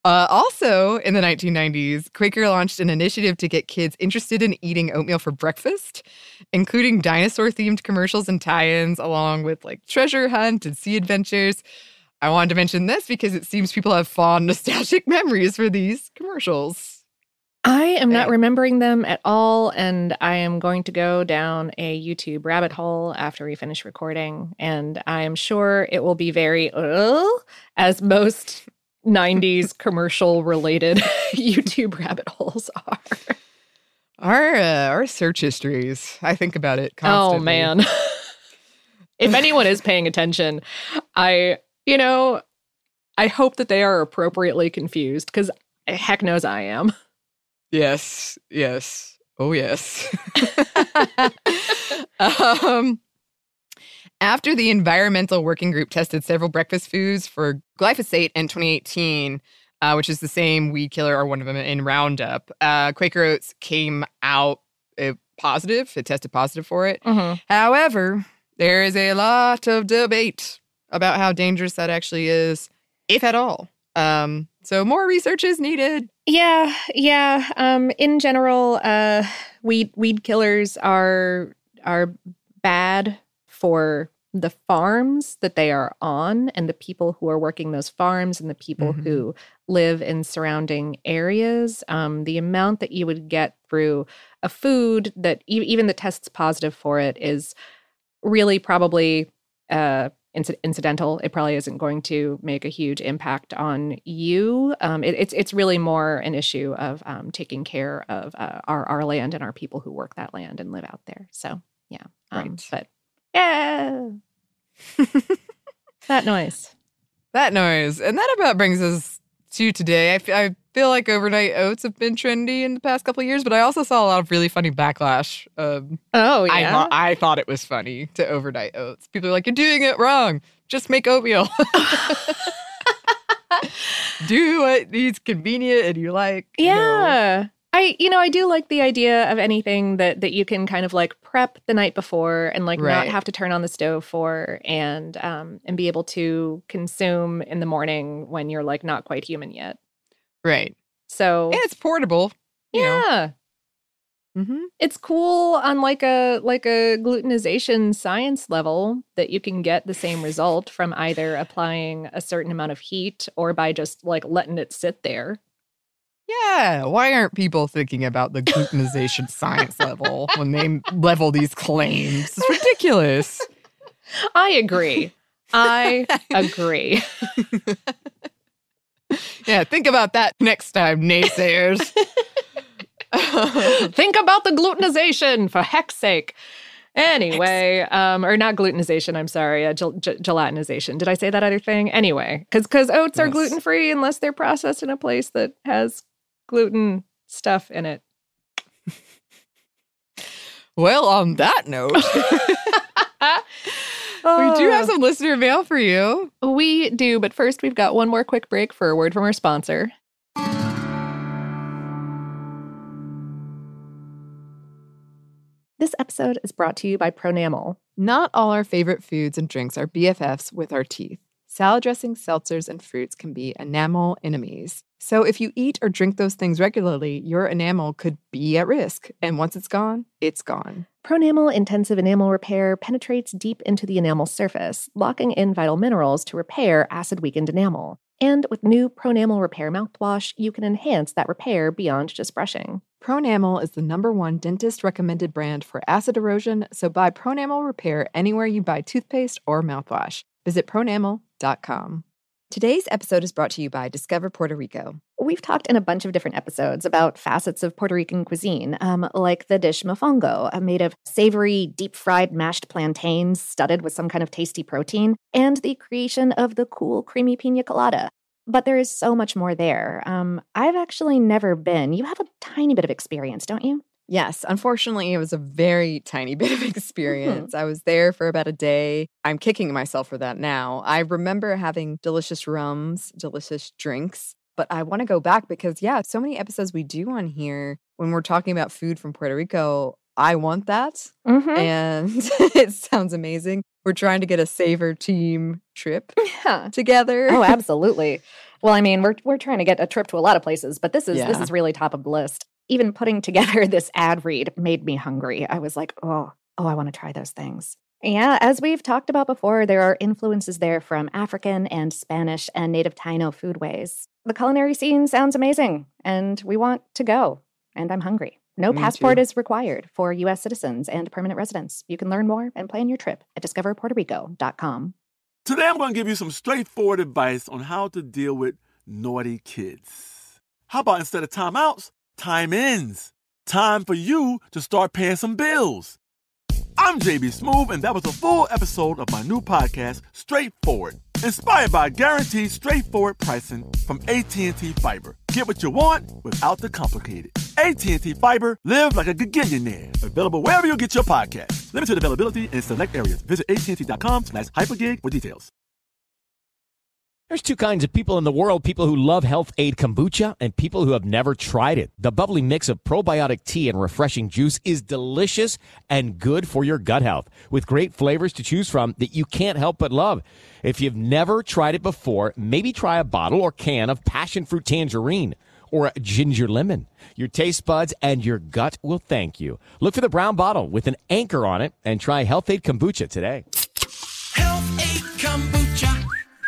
Also, in the 1990s, Quaker launched an initiative to get kids interested in eating oatmeal for breakfast, including dinosaur-themed commercials and tie-ins, along with like treasure hunt and sea adventures. I wanted to mention this because it seems people have fond nostalgic memories for these commercials. I am not remembering them at all, and I am going to go down a YouTube rabbit hole after we finish recording, and I am sure it will be very, as most 90s commercial-related YouTube rabbit holes are. Our search histories, I think about it constantly. Oh, man. If anyone is paying attention, I hope that they are appropriately confused, because heck knows I am. Yes. Oh, yes. After the Environmental Working Group tested several breakfast foods for glyphosate in 2018, which is the same weed killer or one of them in Roundup, Quaker Oats came out positive. It tested positive for it. Mm-hmm. However, there is a lot of debate about how dangerous that actually is, if at all. So more research is needed. Yeah. In general, weed killers are bad for the farms that they are on and the people who are working those farms and the people who live in surrounding areas. The amount that you would get through a food that even that tests positive for it is really probably incidental. It probably isn't going to make a huge impact on you. It's really more an issue of taking care of our land and our people who work that land and live out there. So yeah, right. But yeah, that noise, and that about brings us to today. I feel like overnight oats have been trendy in the past couple of years, but I also saw a lot of really funny backlash. Oh yeah, I thought it was funny to overnight oats. People are like, "You're doing it wrong. Just make oatmeal. Do what is convenient and you like." Yeah. I do like the idea of anything that you can kind of like prep the night before and like not have to turn on the stove for and be able to consume in the morning when you're like not quite human yet. Right. So and it's portable. Yeah. It's cool on like a glutenization science level that you can get the same result from either applying a certain amount of heat or by just like letting it sit there. Yeah, why aren't people thinking about the glutenization science level when they level these claims? It's ridiculous. I agree. Yeah, think about that next time, naysayers. Think about the glutenization, for heck's sake. Anyway, or not glutenization, I'm sorry, gelatinization. Did I say that other thing? Anyway, because oats are gluten-free unless they're processed in a place that has gluten stuff in it. Well, on that note, we do have some listener mail for you. We do, but first we've got one more quick break for a word from our sponsor. This episode is brought to you by Pronamel. Not all our favorite foods and drinks are BFFs with our teeth. Salad dressings, seltzers, and fruits can be enamel enemies. So if you eat or drink those things regularly, your enamel could be at risk. And once it's gone, it's gone. Pronamel Intensive Enamel Repair penetrates deep into the enamel surface, locking in vital minerals to repair acid-weakened enamel. And with new Pronamel Repair mouthwash, you can enhance that repair beyond just brushing. Pronamel is the #1 dentist-recommended brand for acid erosion, so buy Pronamel Repair anywhere you buy toothpaste or mouthwash. Visit pronamel.com. Today's episode is brought to you by Discover Puerto Rico. We've talked in a bunch of different episodes about facets of Puerto Rican cuisine, like the dish mofongo, made of savory, deep-fried mashed plantains studded with some kind of tasty protein, and the creation of the cool, creamy pina colada. But there is so much more there. I've actually never been. You have a tiny bit of experience, don't you? Yes, unfortunately, it was a very tiny bit of experience. I was there for about a day. I'm kicking myself for that now. I remember having delicious rums, delicious drinks, but I want to go back because, so many episodes we do on here when we're talking about food from Puerto Rico, I want that. And it sounds amazing. We're trying to get a Savor team trip together. Oh, absolutely. Well, I mean, we're trying to get a trip to a lot of places, but this is really top of the list. Even putting together this ad read made me hungry. I was like, oh, I want to try those things. Yeah, as we've talked about before, there are influences there from African and Spanish and native Taino foodways. The culinary scene sounds amazing, and we want to go. And I'm hungry. No passport is required for U.S. citizens and permanent residents. You can learn more and plan your trip at discoverpuertorico.com. Today I'm going to give you some straightforward advice on how to deal with naughty kids. How about instead of timeouts, time-ins? Time for you to start paying some bills. I'm JB Smoove, and that was a full episode of my new podcast, Straightforward, inspired by guaranteed straightforward pricing from AT&T Fiber. Get what you want without the complicated. AT&T Fiber, live like a gigillionaire. Available wherever you get your podcast. Limited availability in select areas. Visit AT&T.com/hypergig for details. There's two kinds of people in the world, people who love Health Aid Kombucha and people who have never tried it. The bubbly mix of probiotic tea and refreshing juice is delicious and good for your gut health, with great flavors to choose from that you can't help but love. If you've never tried it before, maybe try a bottle or can of passion fruit tangerine or a ginger lemon. Your taste buds and your gut will thank you. Look for the brown bottle with an anchor on it and try Health Aid Kombucha today. Health Aid Kombucha.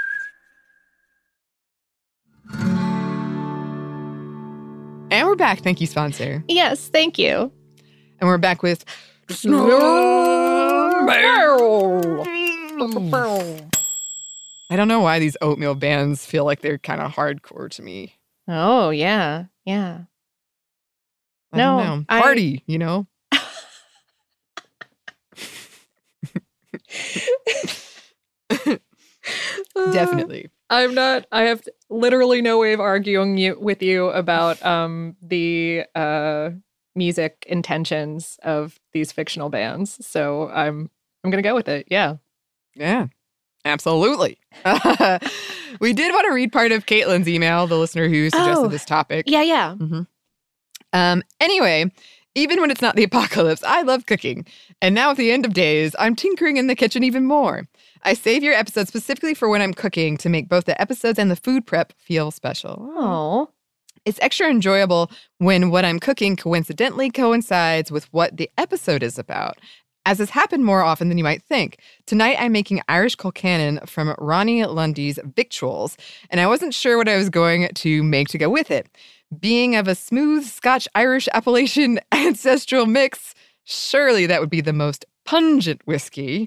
And we're back. Thank you, sponsor. Yes, thank you. And we're back with I don't know why these oatmeal bands feel like they're kind of hardcore to me. Oh, yeah. Yeah. I don't know. Party, you know? Definitely. I have literally no way of arguing with you about the music intentions of these fictional bands. So I'm going to go with it. Yeah. Yeah. Absolutely. We did want to read part of Caitlin's email, the listener who suggested this topic. Yeah. Mm-hmm. Anyway, even when it's not the apocalypse, I love cooking. And now at the end of days, I'm tinkering in the kitchen even more. I save your episodes specifically for when I'm cooking to make both the episodes and the food prep feel special. Oh. It's extra enjoyable when what I'm cooking coincidentally coincides with what the episode is about, as has happened more often than you might think. Tonight, I'm making Irish colcannon from Ronnie Lundy's Victuals, and I wasn't sure what I was going to make to go with it. Being of a smooth Scotch-Irish Appalachian ancestral mix, surely that would be the most pungent whiskey.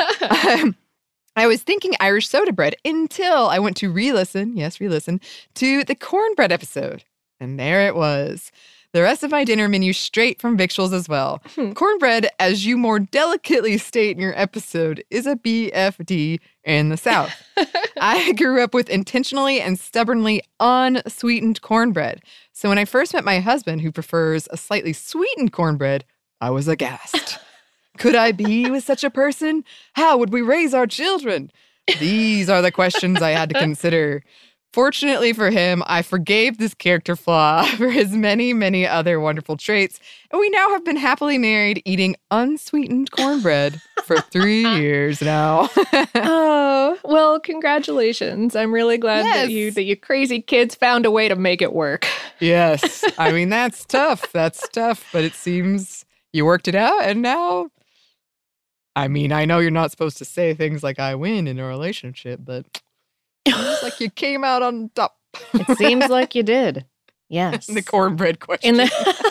I was thinking Irish soda bread until I went to re-listen to the cornbread episode. And there it was. The rest of my dinner menu straight from Victuals as well. Cornbread, as you more delicately state in your episode, is a BFD in the South. I grew up with intentionally and stubbornly unsweetened cornbread. So when I first met my husband, who prefers a slightly sweetened cornbread, I was aghast. Could I be with such a person? How would we raise our children? These are the questions I had to consider. Fortunately for him, I forgave this character flaw for his many, many other wonderful traits, and we now have been happily married eating unsweetened cornbread for 3 years now. Oh, well, congratulations. I'm really glad that you crazy kids found a way to make it work. Yes. I mean, that's tough. That's tough, but it seems you worked it out, and now, I mean, I know you're not supposed to say things like I win in a relationship, but it's like you came out on top. It seems like you did. Yes. In the cornbread question.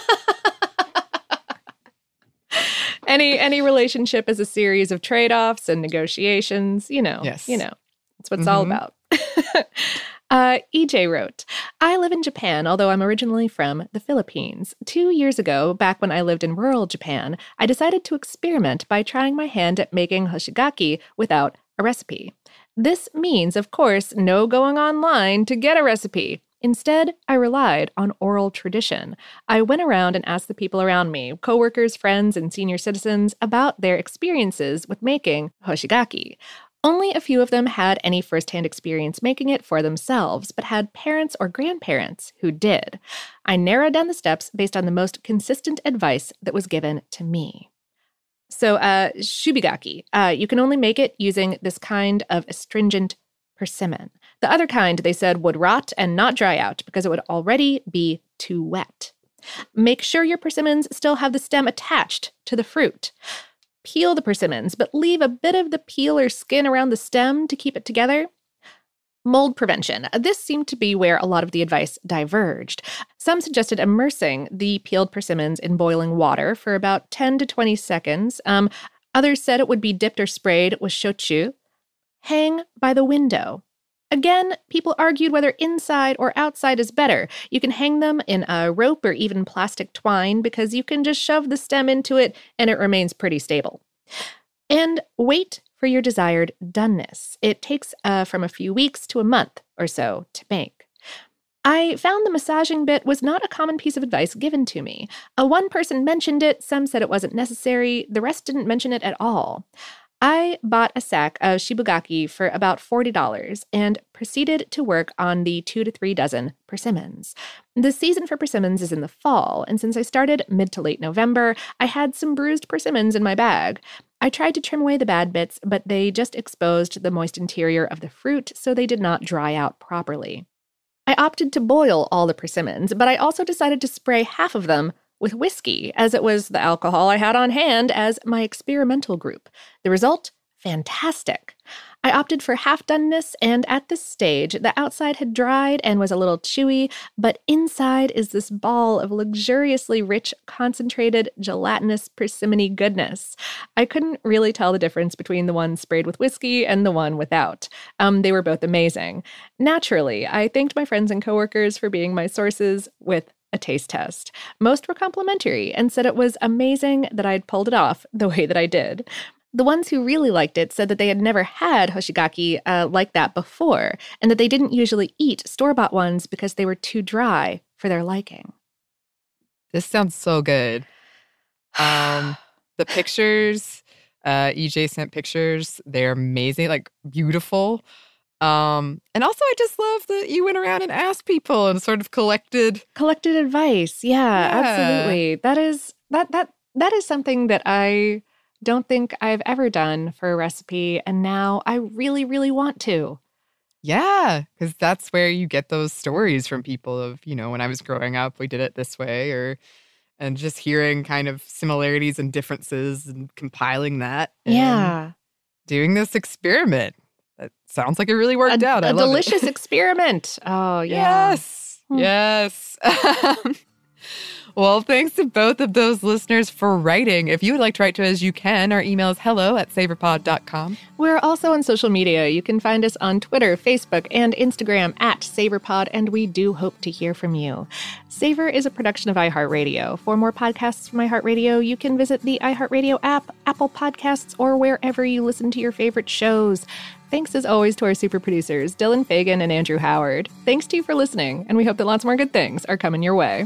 Any relationship is a series of trade-offs and negotiations. Yes. That's what it's all about. EJ wrote, I live in Japan, although I'm originally from the Philippines. 2 years ago, back when I lived in rural Japan, I decided to experiment by trying my hand at making hoshigaki without a recipe. This means, of course, no going online to get a recipe. Instead, I relied on oral tradition. I went around and asked the people around me, coworkers, friends, and senior citizens, about their experiences with making hoshigaki. Only a few of them had any firsthand experience making it for themselves, but had parents or grandparents who did. I narrowed down the steps based on the most consistent advice that was given to me. So, shubigaki, you can only make it using this kind of astringent persimmon. The other kind, they said, would rot and not dry out because it would already be too wet. Make sure your persimmons still have the stem attached to the fruit. Peel the persimmons, but leave a bit of the peel or skin around the stem to keep it together. Mold prevention. This seemed to be where a lot of the advice diverged. Some suggested immersing the peeled persimmons in boiling water for about 10 to 20 seconds. Others said it would be dipped or sprayed with shochu. Hang by the window. Again, people argued whether inside or outside is better. You can hang them in a rope or even plastic twine because you can just shove the stem into it and it remains pretty stable. And wait for your desired doneness. It takes from a few weeks to a month or so to make. I found the massaging bit was not a common piece of advice given to me. One person mentioned it, some said it wasn't necessary, the rest didn't mention it at all. I bought a sack of shibugaki for about $40 and proceeded to work on the 2 to 3 dozen persimmons. The season for persimmons is in the fall, and since I started mid to late November, I had some bruised persimmons in my bag. I tried to trim away the bad bits, but they just exposed the moist interior of the fruit, so they did not dry out properly. I opted to boil all the persimmons, but I also decided to spray half of them with whiskey, as it was the alcohol I had on hand as my experimental group. The result? Fantastic. I opted for half-doneness, and at this stage, the outside had dried and was a little chewy, but inside is this ball of luxuriously rich, concentrated, gelatinous persimmon-y goodness. I couldn't really tell the difference between the one sprayed with whiskey and the one without. They were both amazing. Naturally, I thanked my friends and coworkers for being my sources with a taste test. Most were complimentary and said it was amazing that I'd pulled it off the way that I did. The ones who really liked it said that they had never had hoshigaki like that before, and that they didn't usually eat store-bought ones because they were too dry for their liking. This sounds so good. The pictures, EJ sent pictures. They're amazing, like beautiful. And also I just love that you went around and asked people and sort of collected advice. Yeah, absolutely. That is something that I don't think I've ever done for a recipe, and now I really, really want to. Yeah, because that's where you get those stories from people of, when I was growing up, we did it this way, and just hearing kind of similarities and differences and compiling that. And doing this experiment. That sounds like it really worked out. A delicious experiment. Oh, yeah. Yes. Well, thanks to both of those listeners for writing. If you would like to write to us, you can. Our email is hello@savorpod.com. We're also on social media. You can find us on Twitter, Facebook, and Instagram @SavorPod, and we do hope to hear from you. Savor is a production of iHeartRadio. For more podcasts from iHeartRadio, you can visit the iHeartRadio app, Apple Podcasts, or wherever you listen to your favorite shows. Thanks as always to our super producers, Dylan Fagan and Andrew Howard. Thanks to you for listening, and we hope that lots more good things are coming your way.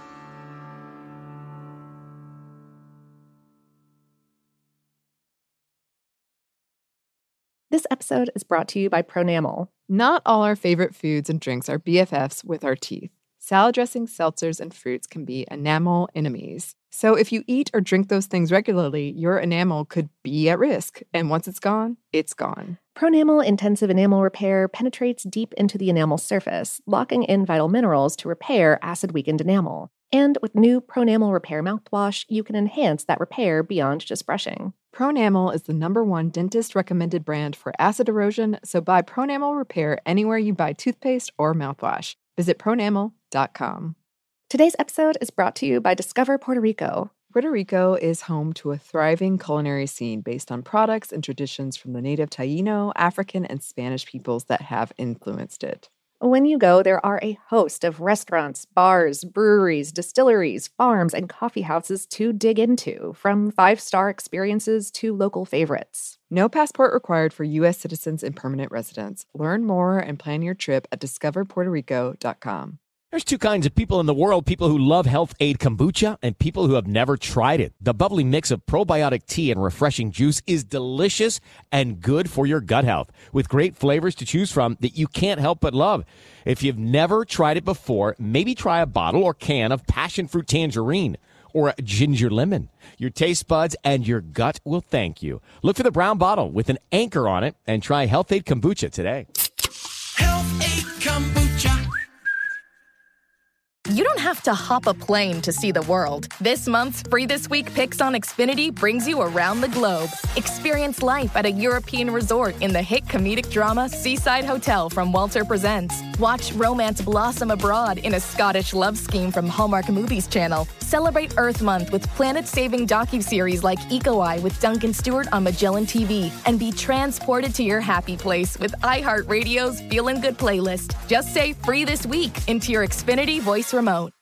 This episode is brought to you by Pronamel. Not all our favorite foods and drinks are BFFs with our teeth. Salad dressings, seltzers, and fruits can be enamel enemies. So if you eat or drink those things regularly, your enamel could be at risk. And once it's gone, it's gone. Pronamel Intensive Enamel Repair penetrates deep into the enamel surface, locking in vital minerals to repair acid-weakened enamel. And with new Pronamel Repair mouthwash, you can enhance that repair beyond just brushing. Pronamel is the #1 dentist-recommended brand for acid erosion, so buy Pronamel Repair anywhere you buy toothpaste or mouthwash. Visit pronamel.com. Today's episode is brought to you by Discover Puerto Rico. Puerto Rico is home to a thriving culinary scene based on products and traditions from the native Taíno, African, and Spanish peoples that have influenced it. When you go, there are a host of restaurants, bars, breweries, distilleries, farms, and coffee houses to dig into, from 5-star experiences to local favorites. No passport required for U.S. citizens and permanent residents. Learn more and plan your trip at discoverpuertorico.com. There's two kinds of people in the world, people who love Health Aid Kombucha and people who have never tried it. The bubbly mix of probiotic tea and refreshing juice is delicious and good for your gut health, with great flavors to choose from that you can't help but love. If you've never tried it before, maybe try a bottle or can of passion fruit tangerine or a ginger lemon. Your taste buds and your gut will thank you. Look for the brown bottle with an anchor on it and try Health Aid Kombucha today. Health don't have to hop a plane to see the world. This month's Free This Week Picks on Xfinity brings you around the globe. Experience life at a European resort in the hit comedic drama Seaside Hotel from Walter Presents. Watch romance blossom abroad in a Scottish love scheme from Hallmark Movies Channel. Celebrate Earth Month with planet-saving docuseries like Eco Eye with Duncan Stewart on Magellan TV. And be transported to your happy place with iHeartRadio's Feelin' Good playlist. Just say Free This Week into your Xfinity voice remote.